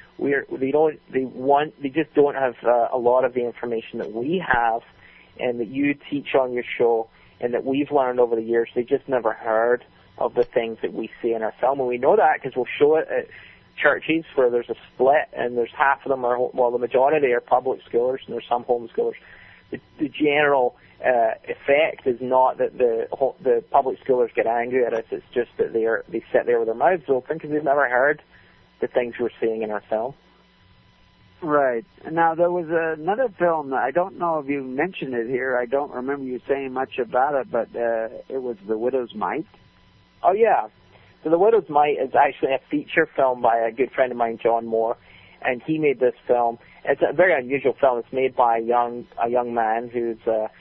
They just don't have a lot of the information that we have, and that you teach on your show, and that we've learned over the years. They just never heard of the things that we see in our film, and we know that because we'll show it at churches where there's a split, and there's half of them the majority are public schoolers, and there's some homeschoolers. The general effect is not that the public schoolers get angry at us. It's just that they sit there with their mouths open because they've never heard the things we're seeing in our film. Right. Now, there was another film, I don't know if you mentioned it here, I don't remember you saying much about it, but it was The Widow's Mite. Oh, yeah. So The Widow's Mite is actually a feature film by a good friend of mine, John Moore, and he made this film. It's a very unusual film. It's made by a young man who's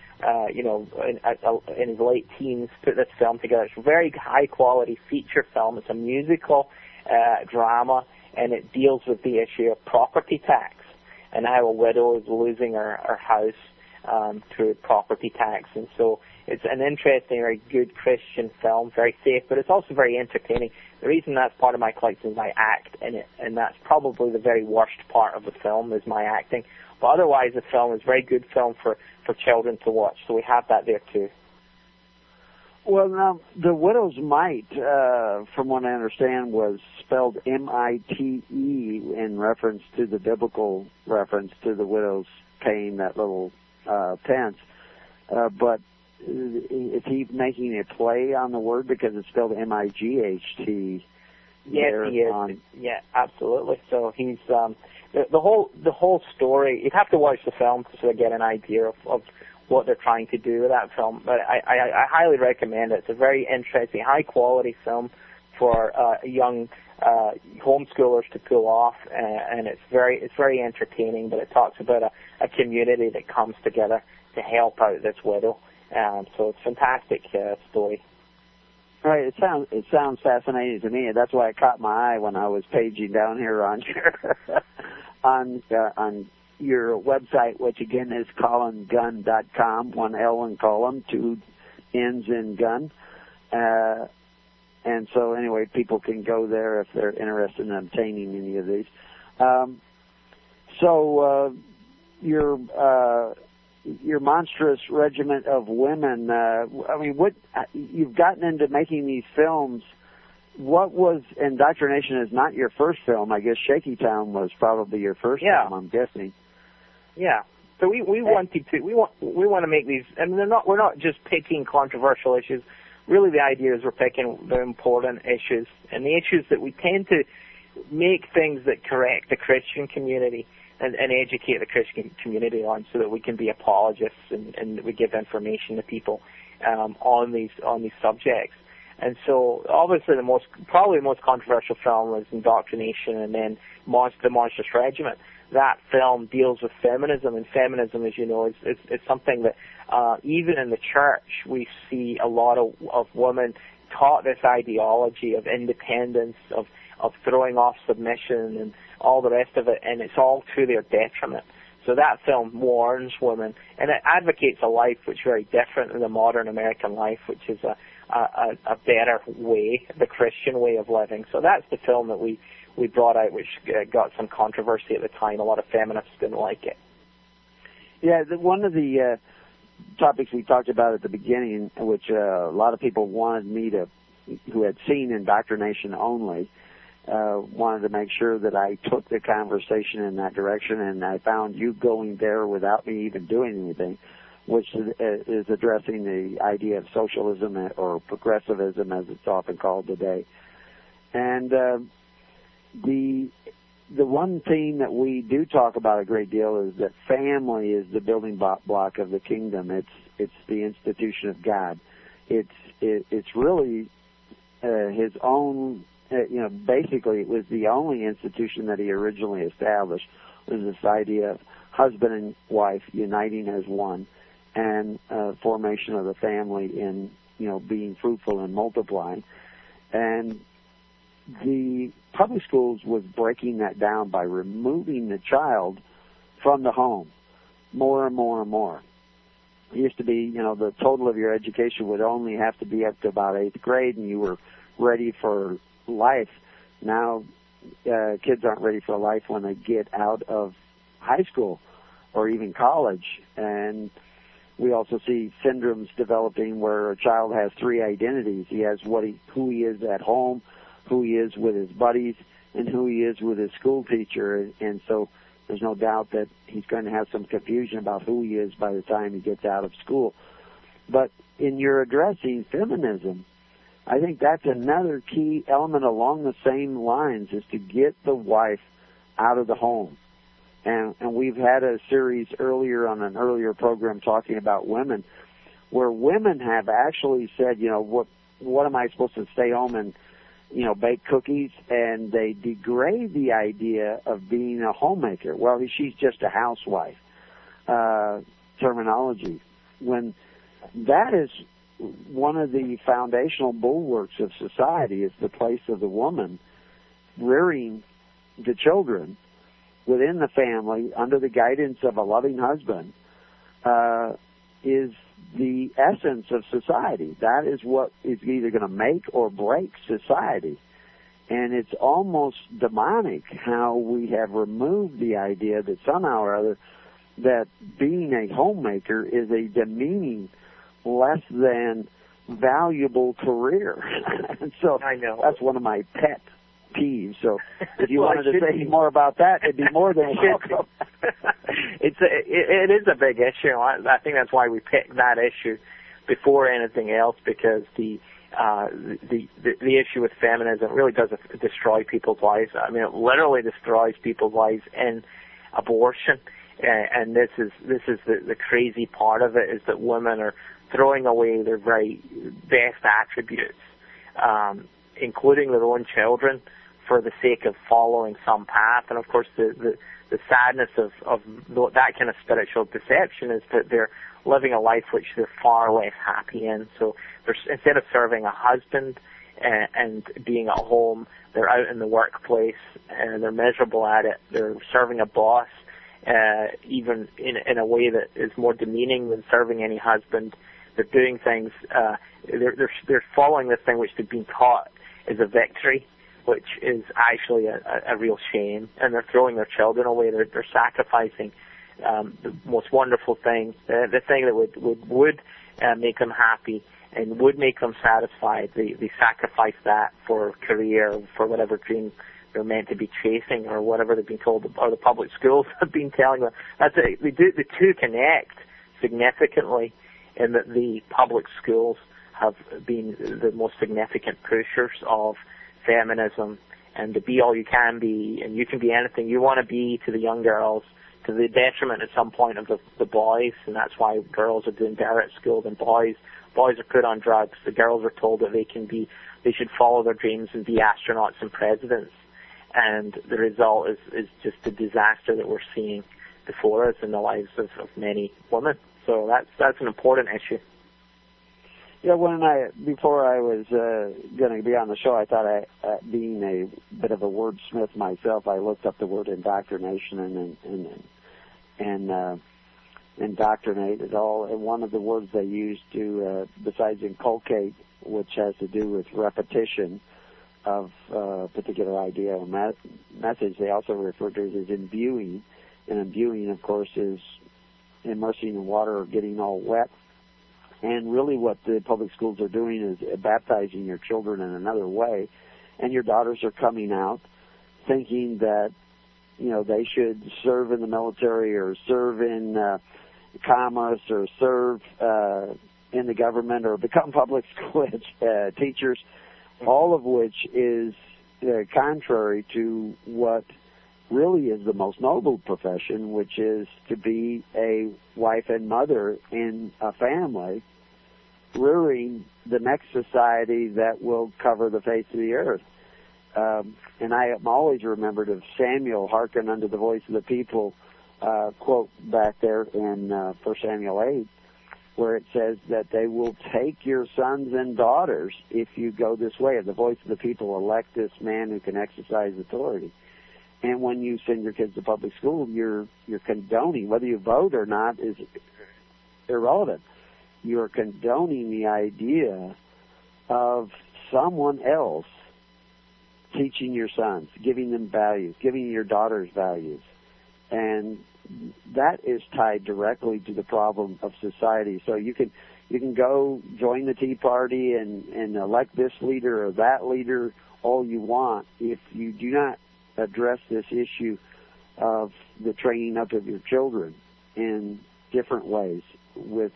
in his late teens, put this film together. It's a very high-quality feature film. It's a musical drama, and it deals with the issue of property tax and how a widow is losing her house through property tax. And so It's an interesting, very good Christian film, very safe, but it's also very entertaining. The reason that's part of my collection is I act in it, and that's probably the very worst part of the film is my acting. But otherwise, the film is a very good film for children to watch, so we have that there too. Well, now, The Widow's Mite, from what I understand, was spelled M-I-T-E in reference to the biblical reference to the widow's paying that little pence. But is he making a play on the word because it's spelled M-I-G-H-T? Yes, he is. Yeah, absolutely. So he's the whole story. You'd have to watch the film to sort of get an idea of what they're trying to do with that film. But I highly recommend it. It's a very interesting, high quality film for young homeschoolers to pull off, and it's very entertaining. But it talks about a community that comes together to help out this widow. So it's a fantastic story. Right, it sounds fascinating to me. That's why it caught my eye when I was paging down here on your on your website, which again is ColinGunn.com. 1 L in Colin, 2 N's in Gun. And so anyway, people can go there if they're interested in obtaining any of these. Your monstrous regiment of women. I mean, what you've gotten into making these films. What was Indoctrination is not your first film. I guess Shaky Town was probably your first film. I'm guessing. Yeah. So we want to make these, and we're not just picking controversial issues. Really, the idea is we're picking the important issues, and the issues that we tend to make things that correct the Christian community and educate the Christian community on, so that we can be apologists and we give information to people on these subjects. And so, obviously, probably the most controversial film was Indoctrination, and then The Monstrous Regiment. That film deals with feminism, and feminism, as you know, is something that even in the church we see a lot of women taught this ideology of independence, of throwing off submission and all the rest of it, and it's all to their detriment. So that film warns women, and it advocates a life which is very different than the modern American life, which is a better way, the Christian way of living. So that's the film that we brought out, which got some controversy at the time. A lot of feminists didn't like it. Yeah, one of the topics we talked about at the beginning, which a lot of people wanted me to, who had seen Indoctrination only, wanted to make sure that I took the conversation in that direction, and I found you going there without me even doing anything, which is addressing the idea of socialism or progressivism, as it's often called today. And the one theme that we do talk about a great deal is that family is the building block of the kingdom. It's the institution of God. It's really his own. Basically, it was the only institution that he originally established, was this idea of husband and wife uniting as one, and formation of the family in, being fruitful and multiplying. And the public schools was breaking that down by removing the child from the home more and more and more. It used to be, the total of your education would only have to be up to about 8th grade, and you were ready for life. Now, kids aren't ready for life when they get out of high school or even college. And we also see syndromes developing where a child has 3 identities. He has who he is at home, who he is with his buddies, and who he is with his school teacher. And so there's no doubt that he's going to have some confusion about who he is by the time he gets out of school. But in your addressing feminism, I think that's another key element along the same lines, is to get the wife out of the home. And we've had a series earlier on an earlier program talking about women, where women have actually said, what am I supposed to stay home and, bake cookies? And they degrade the idea of being a homemaker. Well, she's just a housewife terminology. When that is one of the foundational bulwarks of society, is the place of the woman rearing the children within the family under the guidance of a loving husband, is the essence of society. That is what is either going to make or break society. And it's almost demonic how we have removed the idea that somehow or other that being a homemaker is a demeaning, less than valuable career. And so I know. That's one of my pet peeves. So if you wanted to say more about that, it'd be more than welcome. It is a big issue. I think that's why we picked that issue before anything else, because the issue with feminism really does destroy people's lives. I mean, it literally destroys people's lives in abortion. And this is the crazy part of it, is that women are throwing away their very best attributes, including their own children, for the sake of following some path. And of course, the sadness of that kind of spiritual deception is that they're living a life which they're far less happy in. So instead of serving a husband and being at home, they're out in the workplace and they're miserable at it. They're serving a boss, even in a way that is more demeaning than serving any husband. They're doing things. They're following this thing which they've been taught is a victory, which is actually a real shame. And they're throwing their children away. They're sacrificing the most wonderful thing, the thing that would make them happy and would make them satisfied. They sacrifice that for career, for whatever dream they're meant to be chasing, or whatever they've been told, or the public schools have been telling them. The two connect significantly, in that the public schools have been the most significant pushers of feminism and to be all you can be, and you can be anything you want to be, to the young girls, to the detriment at some point of the boys. And that's why girls are doing better at school than boys. Boys are put on drugs. The girls are told that they should follow their dreams and be astronauts and presidents. And the result is just the disaster that we're seeing before us in the lives of many women. So that's an important issue. Yeah, before I was going to be on the show, I thought being a bit of a wordsmith myself, I looked up the word indoctrination and indoctrinate is all one of the words they use to, besides inculcate, which has to do with repetition of a particular idea or message. They also refer to it as imbuing, and imbuing, of course, is immersing in water or getting all wet. And really what the public schools are doing is baptizing your children in another way. And your daughters are coming out thinking that, they should serve in the military or serve in commerce or serve in the government or become public school teachers, all of which is contrary to what really is the most noble profession, which is to be a wife and mother in a family, rearing the next society that will cover the face of the earth. And I am always remembered of Samuel, hearken unto the voice of the people, quote back there in 1 Samuel 8, where it says that they will take your sons and daughters if you go this way. The voice of the people elect this man who can exercise authority. And when you send your kids to public school, you're condoning, whether you vote or not is irrelevant. You're condoning the idea of someone else teaching your sons, giving them values, giving your daughters values. And that is tied directly to the problem of society. So you can go join the Tea Party and elect this leader or that leader all you want. If you do not address this issue of the training up of your children in different ways, with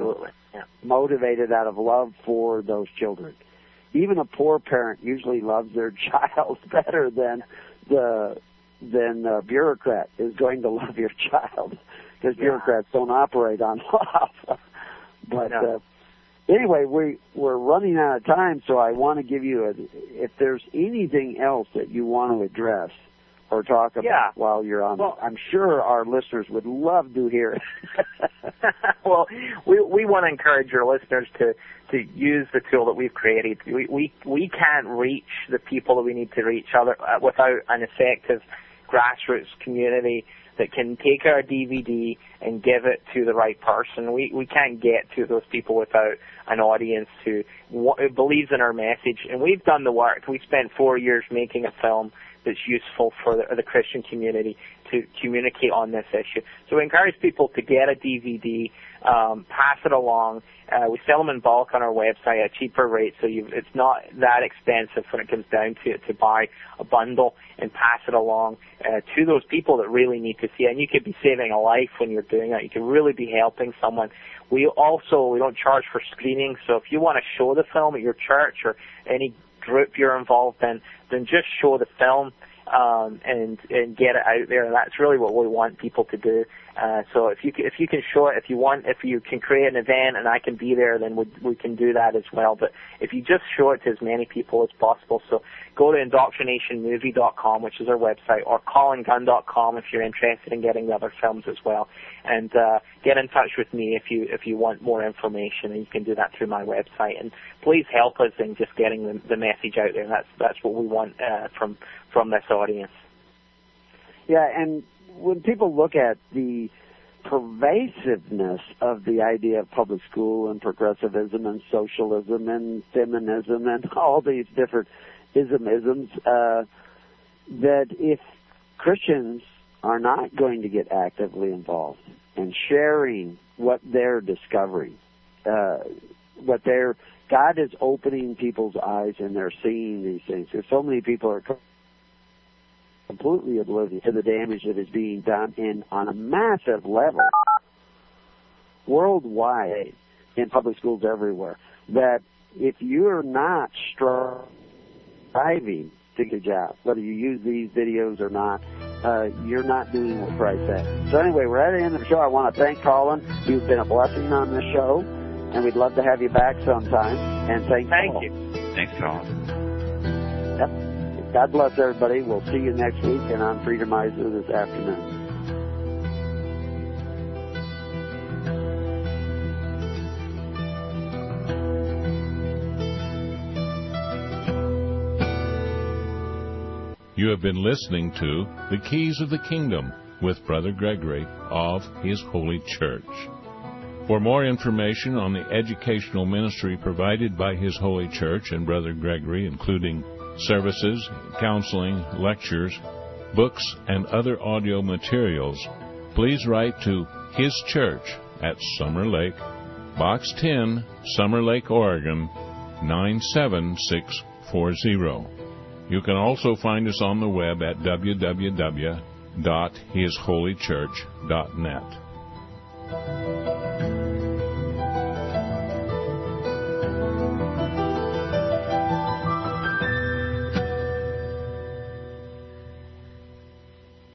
motivated out of love for those children. Even a poor parent usually loves their child better than the bureaucrat is going to love your child, because bureaucrats don't operate on love. But anyway, we're running out of time, so I want to give you if there's anything else that you want to address or talk about while you're on. Well, I'm sure our listeners would love to hear it. Well, we want to encourage your listeners to use the tool that we've created. We can't reach the people that we need to reach without an effective grassroots community that can take our DVD and give it to the right person. We can't get to those people without an audience who believes in our message. And we've done the work. We spent 4 years making a film that's useful for the Christian community to communicate on this issue. So we encourage people to get a DVD, pass it along. We sell them in bulk on our website at a cheaper rate, so it's not that expensive when it comes down to it to buy a bundle and pass it along to those people that really need to see it. And you could be saving a life when you're doing that. You can really be helping someone. We don't charge for screenings, so if you want to show the film at your church or any group you're involved in, then just show the film and get it out there. And that's really what we want people to do. So if you can show it, if you can create an event and I can be there, then we can do that as well. But if you just show it to as many people as possible, so go to indoctrinationmovie.com, which is our website, or callandgun.com if you're interested in getting the other films as well. And get in touch with me if you want more information, and you can do that through my website. And please help us in just getting the message out there. That's what we want from this audience. Yeah, and when people look at the pervasiveness of the idea of public school and progressivism and socialism and feminism and all these different isms, that if Christians are not going to get actively involved in sharing what they're discovering, God is opening people's eyes and they're seeing these things. Because so many people are completely oblivious to the damage that is being done on a massive level worldwide in public schools everywhere, that if you're not striving to get a job, whether you use these videos or not, you're not doing what Christ said. So anyway, we're at the end of the show. I want to thank Colin. You've been a blessing on this show, and we'd love to have you back sometime. And thank you. Thanks, Colin. Yep. God bless everybody. We'll see you next week and on Freedomizer this afternoon. You have been listening to The Keys of the Kingdom with Brother Gregory of His Holy Church. For more information on the educational ministry provided by His Holy Church and Brother Gregory, including services, counseling, lectures, books, and other audio materials, please write to His Church at Summer Lake, Box 10, Summer Lake, Oregon, 97640. You can also find us on the web at www.hisholychurch.net.